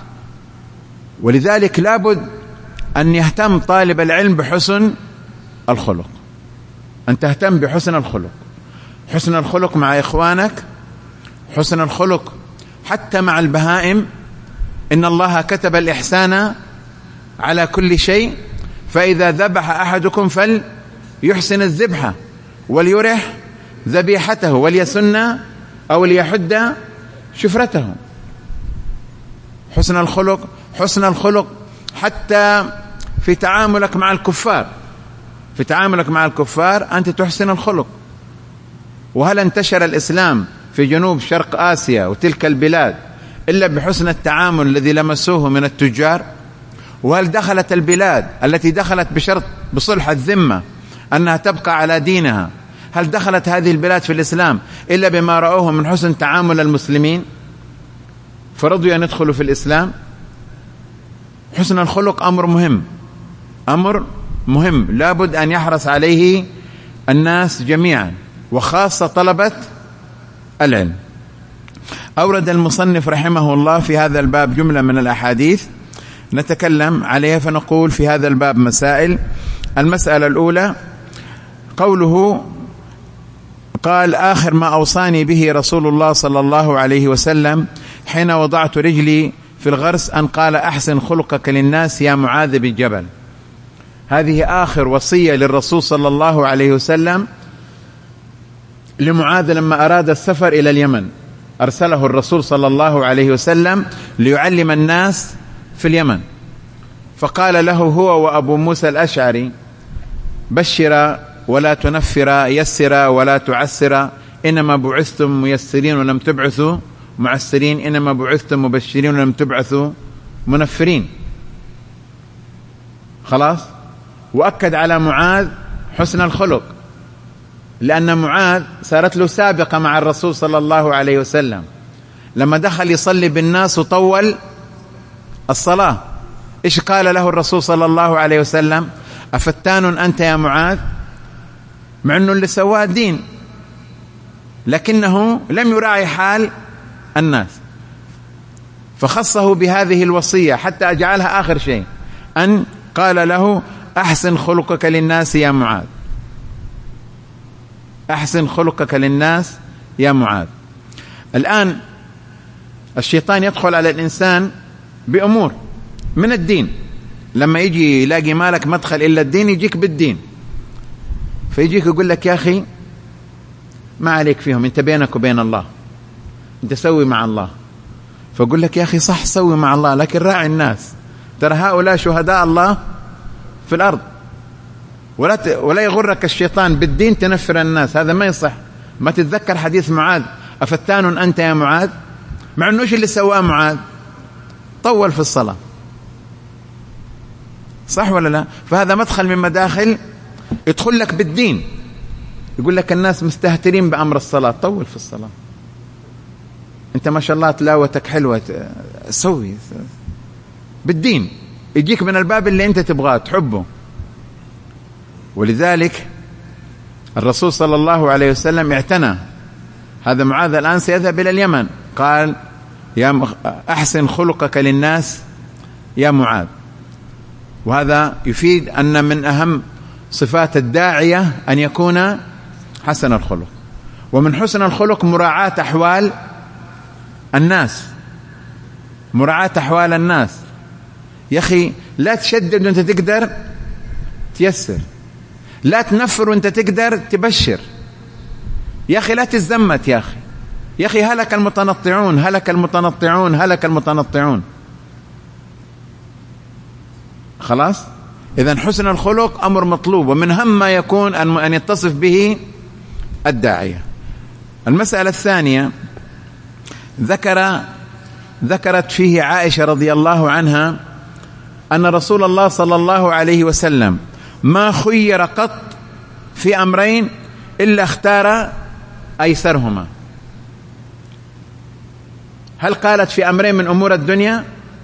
ولذلك لابد أن يهتم طالب العلم بحسن الخلق، أن تهتم بحسن الخلق، حسن الخلق مع إخوانك، حسن الخلق حتى مع البهائم. إن الله كتب الإحسان على كل شيء، فإذا ذبح أحدكم فليحسن الذبحة وليرح ذبيحته وليسن أو ليحد شفرته. حسن الخلق، حسن الخلق حتى في تعاملك مع الكفار، في تعاملك مع الكفار أنت تحسن الخلق. وهل انتشر الإسلام في جنوب شرق آسيا وتلك البلاد إلا بحسن التعامل الذي لمسوه من التجار؟ وهل دخلت البلاد التي دخلت بشرط بصلح الذمة أنها تبقى على دينها، هل دخلت هذه البلاد في الإسلام إلا بما رأوه من حسن تعامل المسلمين فرضوا أن يدخلوا في الإسلام؟ حسن الخلق أمر مهم، أمر مهم لابد أن يحرص عليه الناس جميعا وخاصة طلبة العلم. أورد المصنف رحمه الله في هذا الباب جملة من الأحاديث نتكلم عليها، فنقول في هذا الباب مسائل. المسألة الأولى قوله قال آخر ما أوصاني به رسول الله صلى الله عليه وسلم حين وضعت رجلي في الغرس أن قال أحسن خلقك للناس يا معاذ بن جبل. هذه آخر وصية للرسول صلى الله عليه وسلم لمعاذ لما أراد السفر إلى اليمن، أرسله الرسول صلى الله عليه وسلم ليعلم الناس في اليمن، فقال له هو وأبو موسى الأشعري بشر ولا تنفر، يسر ولا تعسر، إنما بعثتم ميسرين ولم تبعثوا معسرين، إنما بعثتم مبشرين ولم تبعثوا منفرين. خلاص. وأكد على معاذ حسن الخلق، لأن معاذ صارت له سابقة مع الرسول صلى الله عليه وسلم لما دخل يصلي بالناس وطول الصلاة. إيش قال له الرسول صلى الله عليه وسلم؟ أفتان أنت يا معاذ؟ مع أنه اللي سواه دين لكنه لم يراعي حال الناس، فخصه بهذه الوصية حتى أجعلها آخر شيء، أن قال له أحسن خلقك للناس يا معاذ، أحسن خلقك للناس يا معاذ. الآن الشيطان يدخل على الإنسان بأمور من الدين، لما يجي يلاقي مالك مدخل إلا الدين يجيك بالدين، فيجيك يقول لك يا أخي ما عليك فيهم، أنت بينك وبين الله، أنت سوي مع الله. فأقول لك يا أخي صح سوي مع الله لكن راعي الناس، ترى هؤلاء شهداء الله في الأرض، ولا ت... ولا يغرك الشيطان بالدين تنفر الناس، هذا ما يصح. ما تتذكر حديث معاذ أفتان أنت يا معاذ؟ مع أنه إيش اللي سواه معاذ؟ طول في الصلاة، صح ولا لا؟ فهذا مدخل من مداخل يدخل لك بالدين، يقول لك الناس مستهترين بأمر الصلاة، طول في الصلاة، أنت ما شاء الله تلاوتك حلوة، سوي بالدين، يجيك من الباب اللي أنت تبغاه تحبه. ولذلك الرسول صلى الله عليه وسلم اعتنى، هذا معاذ الآن سيذهب إلى اليمن، قال يا أحسن خلقك للناس يا معاذ. وهذا يفيد أن من أهم صفات الداعية أن يكون حسن الخلق، ومن حسن الخلق مراعاة أحوال الناس، مراعاة أحوال الناس. يا أخي لا تشدد وأنت تقدر تيسر، لا تنفر وأنت تقدر تبشر، يا أخي لا تزمت، يا أخي يا أخي هلك المتنطعون هلك المتنطعون هلك المتنطعون. خلاص، إذن حسن الخلق أمر مطلوب، ومن هم ما يكون أن يتصف به الداعية. المسألة الثانية ذكر ذكرت فيه عائشة رضي الله عنها أن رسول الله صلى الله عليه وسلم ما خير قط في أمرين إلا اختار أيسرهما. هل قالت في أمرين من أمور الدنيا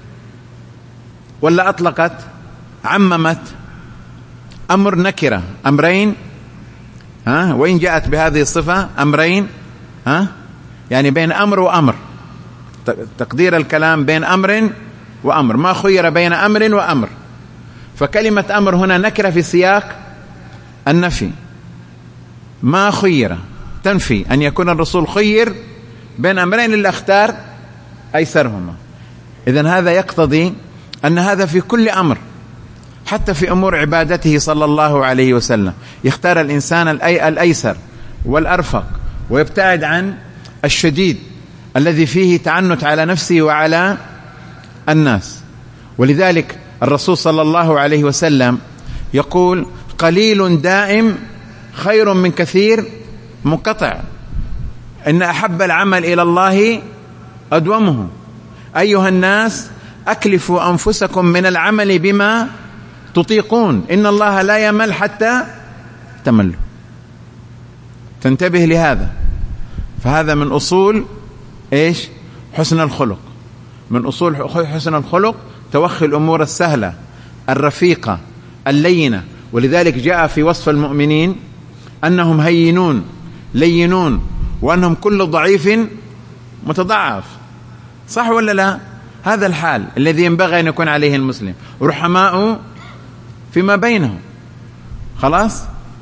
ولا أطلقت عممت؟ أمر نكرة، أمرين، ها، وإن جاءت بهذه الصفة أمرين، ها، يعني بين أمر وأمر، تقدير الكلام بين أمر وأمر، ما خير بين أمر وأمر. فكلمة أمر هنا نكرة في سياق النفي، ما خير تنفي أن يكون الرسول خير بين أمرين إلا اختار أيسرهما. إذن هذا يقتضي أن هذا في كل أمر، حتى في أمور عبادته صلى الله عليه وسلم يختار الإنسان الأيسر والأرفق، ويبتعد عن الشديد الذي فيه تعنت على نفسه وعلى الناس. ولذلك الرسول صلى الله عليه وسلم يقول قليل دائم خير من كثير منقطع، إن أحب العمل إلى الله أدومه. أيها الناس أكلفوا أنفسكم من العمل بما تطيقون، إن الله لا يمل حتى تملوا. تنتبه لهذا. فهذا من أصول إيش؟ حسن الخلق. من أصول حسن الخلق توخي الأمور السهلة الرفيقة اللينة. ولذلك جاء في وصف المؤمنين أنهم هينون لينون، وأنهم كل ضعيف متضعف. صح ولا لا؟ هذا الحال الذي ينبغي أن يكون عليه المسلم، رحماء فيما بينهم. خلاص.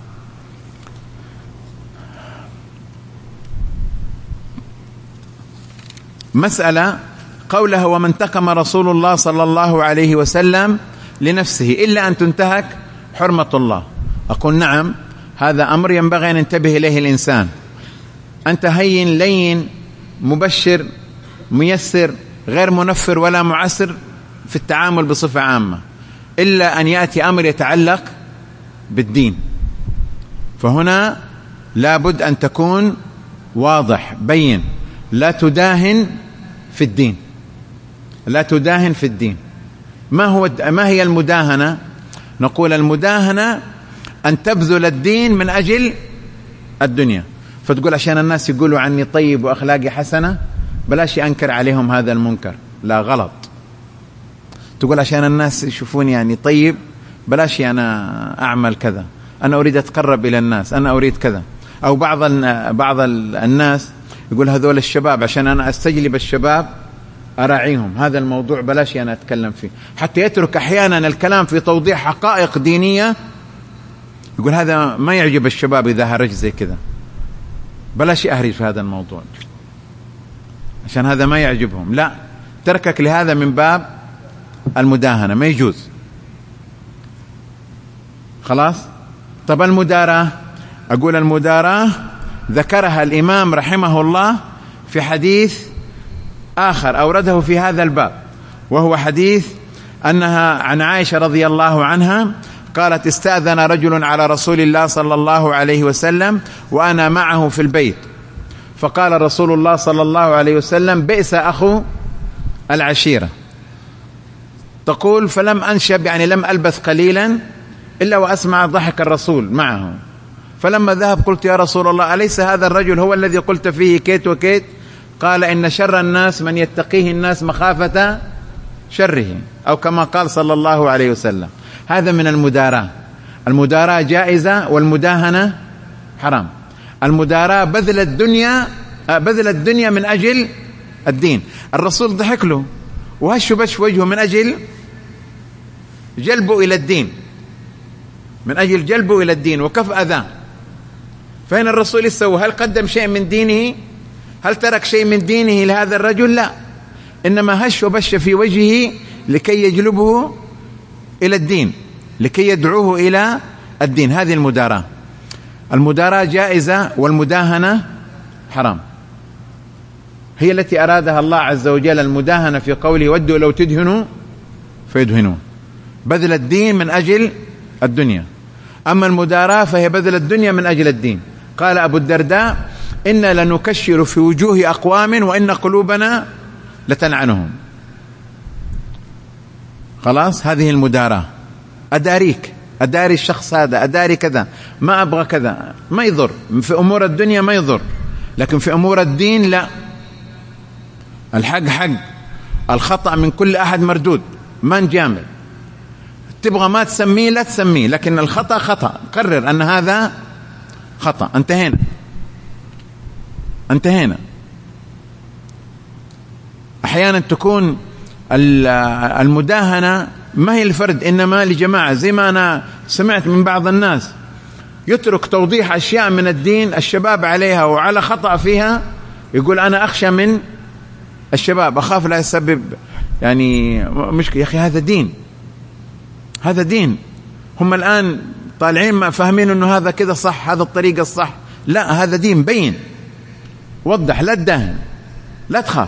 مسألة قوله وما انتقم رسول الله صلى الله عليه وسلم لنفسه إلا أن تنتهك حرمة الله. أقول نعم، هذا أمر ينبغي أن ينتبه إليه الإنسان. أنت هين لين مبشر ميسر غير منفر ولا معسر في التعامل بصفة عامة، إلا أن يأتي أمر يتعلق بالدين، فهنا لابد أن تكون واضح بين، لا تداهن في الدين، لا تداهن في الدين. ما هو ما هي المداهنة؟ نقول المداهنة أن تبذل الدين من أجل الدنيا. فتقول عشان الناس يقولوا عني طيب وأخلاقي حسنة بلاش أنكر عليهم هذا المنكر، لا غلط. تقول عشان الناس يشوفوني يعني طيب بلاش أنا أعمل كذا، أنا أريد أتقرب إلى الناس، أنا أريد كذا. أو بعض بعض الناس يقول هذول الشباب عشان أنا أستجلب الشباب أراعيهم، هذا الموضوع بلاش أنا أتكلم فيه، حتى يترك أحيانا الكلام في توضيح حقائق دينية. يقول هذا ما يعجب الشباب إذا هرج زي كذا، بلاش أهرج في هذا الموضوع عشان هذا ما يعجبهم. لا، تركك لهذا من باب المداهنة، ما يجوز. خلاص. طب المداراة، أقول المداراة ذكرها الإمام رحمه الله في حديث آخر أورده في هذا الباب، وهو حديث أنها عن عائشة رضي الله عنها قالت استأذن رجل على رسول الله صلى الله عليه وسلم وأنا معه في البيت، فقال رسول الله صلى الله عليه وسلم: بئس أخو العشيرة. تقول: فلم أنشب، يعني لم ألبث قليلا إلا وأسمع ضحك الرسول معه، فلما ذهب قلت: يا رسول الله، أليس هذا الرجل هو الذي قلت فيه كيت وكيت؟ قال: إن شر الناس من يتقيه الناس مخافة شره، أو كما قال صلى الله عليه وسلم. هذا من المداراة. المداراة جائزة والمداهنة حرام. المداراة بذل الدنيا بذل الدنيا من أجل الدين. الرسول ضحك له وهش بش وجهه من أجل جلبه إلى الدين، من أجل جلبه إلى الدين وكف أذاه. فهنا الرسول يسوي، هل قدم شيء من دينه؟ هل ترك شيء من دينه لهذا الرجل؟ لا، إنما هش وبش في وجهه لكي يجلبه إلى الدين، لكي يدعوه إلى الدين. هذه المداراة. المداراة جائزة والمداهنة حرام. هي التي أرادها الله عز وجل، المداهنة في قوله: ودوا لو تدهنوا فيدهنون، بذل الدين من أجل الدنيا. أما المداراة فهي بذل الدنيا من أجل الدين. قال أبو الدرداء: إنا لنكشر في وجوه أقوام وإن قلوبنا لتلعنهم. خلاص، هذه المداراة. أداريك، أداري الشخص هذا، أداري كذا، ما أبغى كذا، ما يضر. في أمور الدنيا ما يضر، لكن في أمور الدين لا. الحق حق، الخطأ من كل أحد مردود، ما نجامل. تبغى ما تسميه لا تسميه، لكن الخطأ خطأ، قرر أن هذا خطأ، انتهينا انتهينا. أحيانا تكون المداهنة ما هي الفرد، إنما لجماعة. زي ما أنا سمعت من بعض الناس يترك توضيح أشياء من الدين الشباب عليها وعلى خطأ فيها، يقول: أنا أخشى من الشباب، أخاف لا يسبب يعني مشكلة. يا أخي، هذا دين، هذا دين. هم الآن طالعين ما فاهمين أنه هذا كذا صح، هذا الطريقة الصح. لا، هذا دين، بين، وضح، لا تدهن، لا تخاف.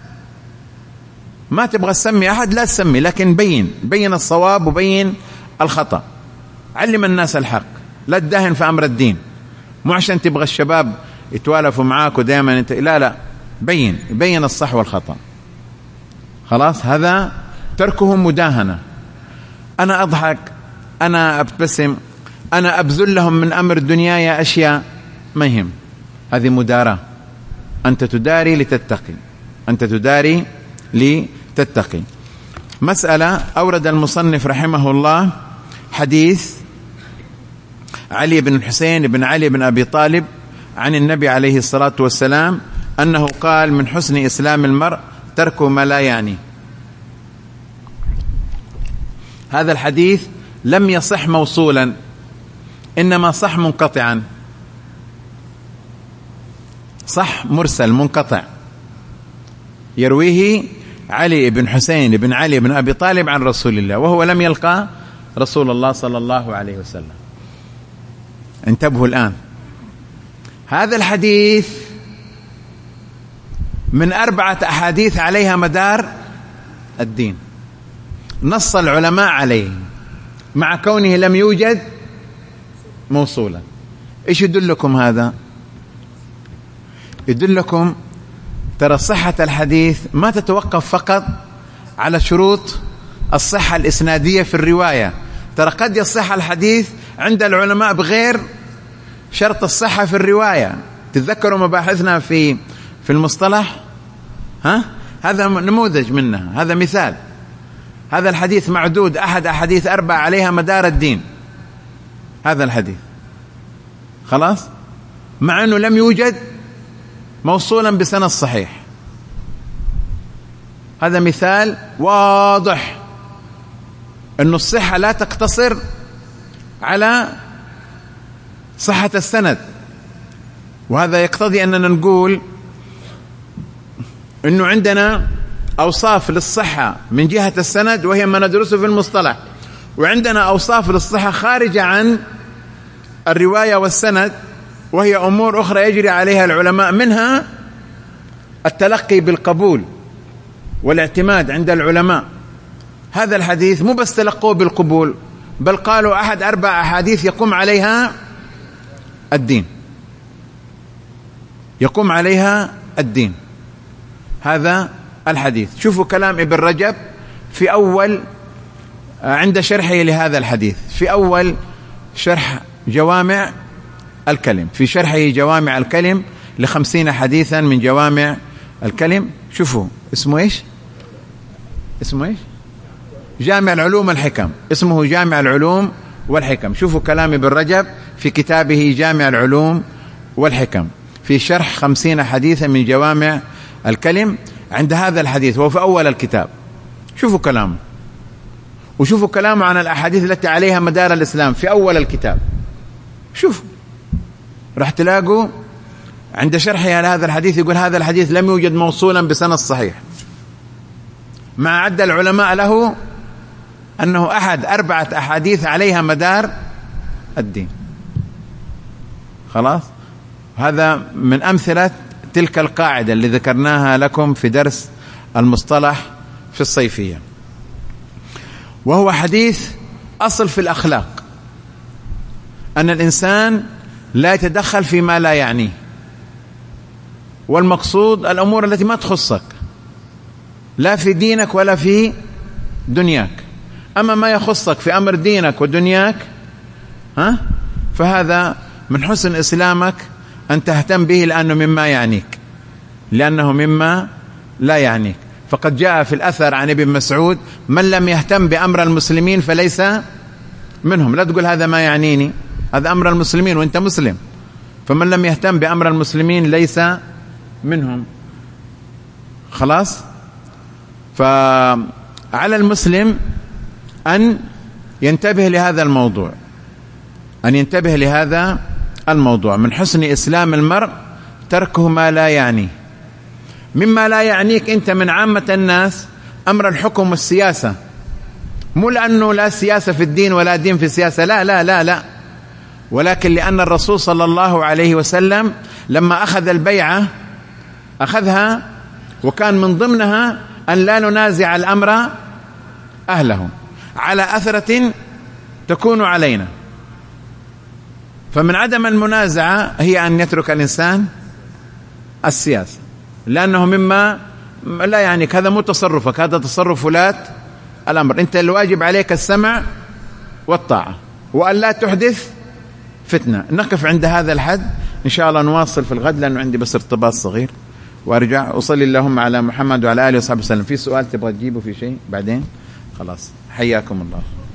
ما تبغى تسمي أحد لا تسمي، لكن بين بين الصواب وبين الخطأ. علم الناس الحق، لا تدهن في أمر الدين. مو عشان تبغى الشباب يتوالفوا معاك ودائما انت، لا لا، بين بين الصح والخطأ. خلاص، هذا تركه مداهنة. أنا أضحك، أنا أبتسم، أنا أبذل لهم من أمر دنياي أشياء ما يهم. هذه مداراة. أنت تداري لتتقي، أنت تداري لتتقي. مسألة أورد المصنف رحمه الله حديث علي بن الحسين بن علي بن أبي طالب عن النبي عليه الصلاة والسلام أنه قال: من حسن إسلام المرء ترك ما لا يعني. هذا الحديث لم يصح موصولا، إنما صح منقطعا، صح مرسل منقطع، يرويه علي بن حسين بن علي بن أبي طالب عن رسول الله، وهو لم يلقى رسول الله صلى الله عليه وسلم. انتبهوا الآن، هذا الحديث من أربعة أحاديث عليها مدار الدين، نص العلماء عليه، مع كونه لم يوجد موصولا. إيش يدلكم هذا؟ يدلكم ترى صحة الحديث ما تتوقف فقط على شروط الصحة الإسنادية في الرواية. ترى قد يصح الحديث عند العلماء بغير شرط الصحة في الرواية. تتذكروا مباحثنا في في المصطلح؟ ها؟ هذا نموذج منها، هذا مثال. هذا الحديث معدود أحد أحاديث أربعة عليها مدار الدين، هذا الحديث. خلاص، مع أنه لم يوجد موصولا بسند صحيح. هذا مثال واضح أن الصحة لا تقتصر على صحة السند، وهذا يقتضي أننا نقول أنه عندنا أوصاف للصحة من جهة السند وهي ما ندرسه في المصطلح، وعندنا أوصاف للصحة خارجة عن الرواية والسند وهي أمور أخرى يجري عليها العلماء، منها التلقي بالقبول والاعتماد عند العلماء. هذا الحديث مو بس تلقوه بالقبول، بل قالوا أحد أربع أحاديث يقوم عليها الدين. يقوم عليها الدين. هذا الحديث. شوفوا كلام ابن رجب في أول عند شرحه لهذا الحديث، في أول شرح جوامع الكلم، في شرحه جوامع الكلم لخمسين حديثا من جوامع الكلم. شوفوا اسمه إيش؟ اسمه إيش؟ جامع العلوم والحكم، اسمه جامع العلوم والحكم. شوفوا كلام ابن رجب في كتابه جامع العلوم والحكم في شرح خمسين حديثا من جوامع الكلم عند هذا الحديث، وهو في أول الكتاب. شوفوا كلامه، وشوفوا كلامه عن الأحاديث التي عليها مدار الإسلام في أول الكتاب. شوفوا راح تلاقوا عند شرحه على هذا الحديث يقول هذا الحديث لم يوجد موصولا بسند صحيح، مع عد العلماء له أنه أحد أربعة أحاديث عليها مدار الدين. خلاص، هذا من أمثلة تلك القاعدة اللي ذكرناها لكم في درس المصطلح في الصيفية، وهو حديث أصل في الأخلاق، أن الإنسان لا يتدخل فيما لا يعنيه، والمقصود الأمور التي ما تخصك لا في دينك ولا في دنياك. أما ما يخصك في أمر دينك ودنياك ها فهذا من حسن إسلامك أن تهتم به، لأنه مما يعنيك، لأنه مما لا يعنيك. فقد جاء في الأثر عن ابن مسعود: من لم يهتم بأمر المسلمين فليس منهم. لا تقول هذا ما يعنيني، هذا أمر المسلمين وأنت مسلم، فمن لم يهتم بأمر المسلمين ليس منهم. خلاص، فعلى المسلم أن ينتبه لهذا الموضوع، أن ينتبه لهذا الموضوع. من حسن إسلام المرء تركه ما لا يعنيه. مما لا يعنيك أنت من عامة الناس أمر الحكم والسياسة، مو لأنه لا سياسة في الدين ولا دين في السياسة، لا لا لا لا، ولكن لأن الرسول صلى الله عليه وسلم لما أخذ البيعة أخذها وكان من ضمنها أن لا ننازع الأمر أهله على أثرة تكون علينا. فمن عدم المنازعة هي أن يترك الإنسان السياسة، لأنه مما لا يعنيك، هذا مو تصرفك، هذا تصرف ولاة الأمر. أنت الواجب عليك السمع والطاعة، وأن لا تحدث فتنة. نقف عند هذا الحد، إن شاء الله نواصل في الغد، لأنه عندي بس ارتباط صغير وارجع. أصلي اللهم على محمد وعلى آله وصحبه وسلم. في سؤال تبغى تجيبه في شيء بعدين؟ خلاص، حياكم الله.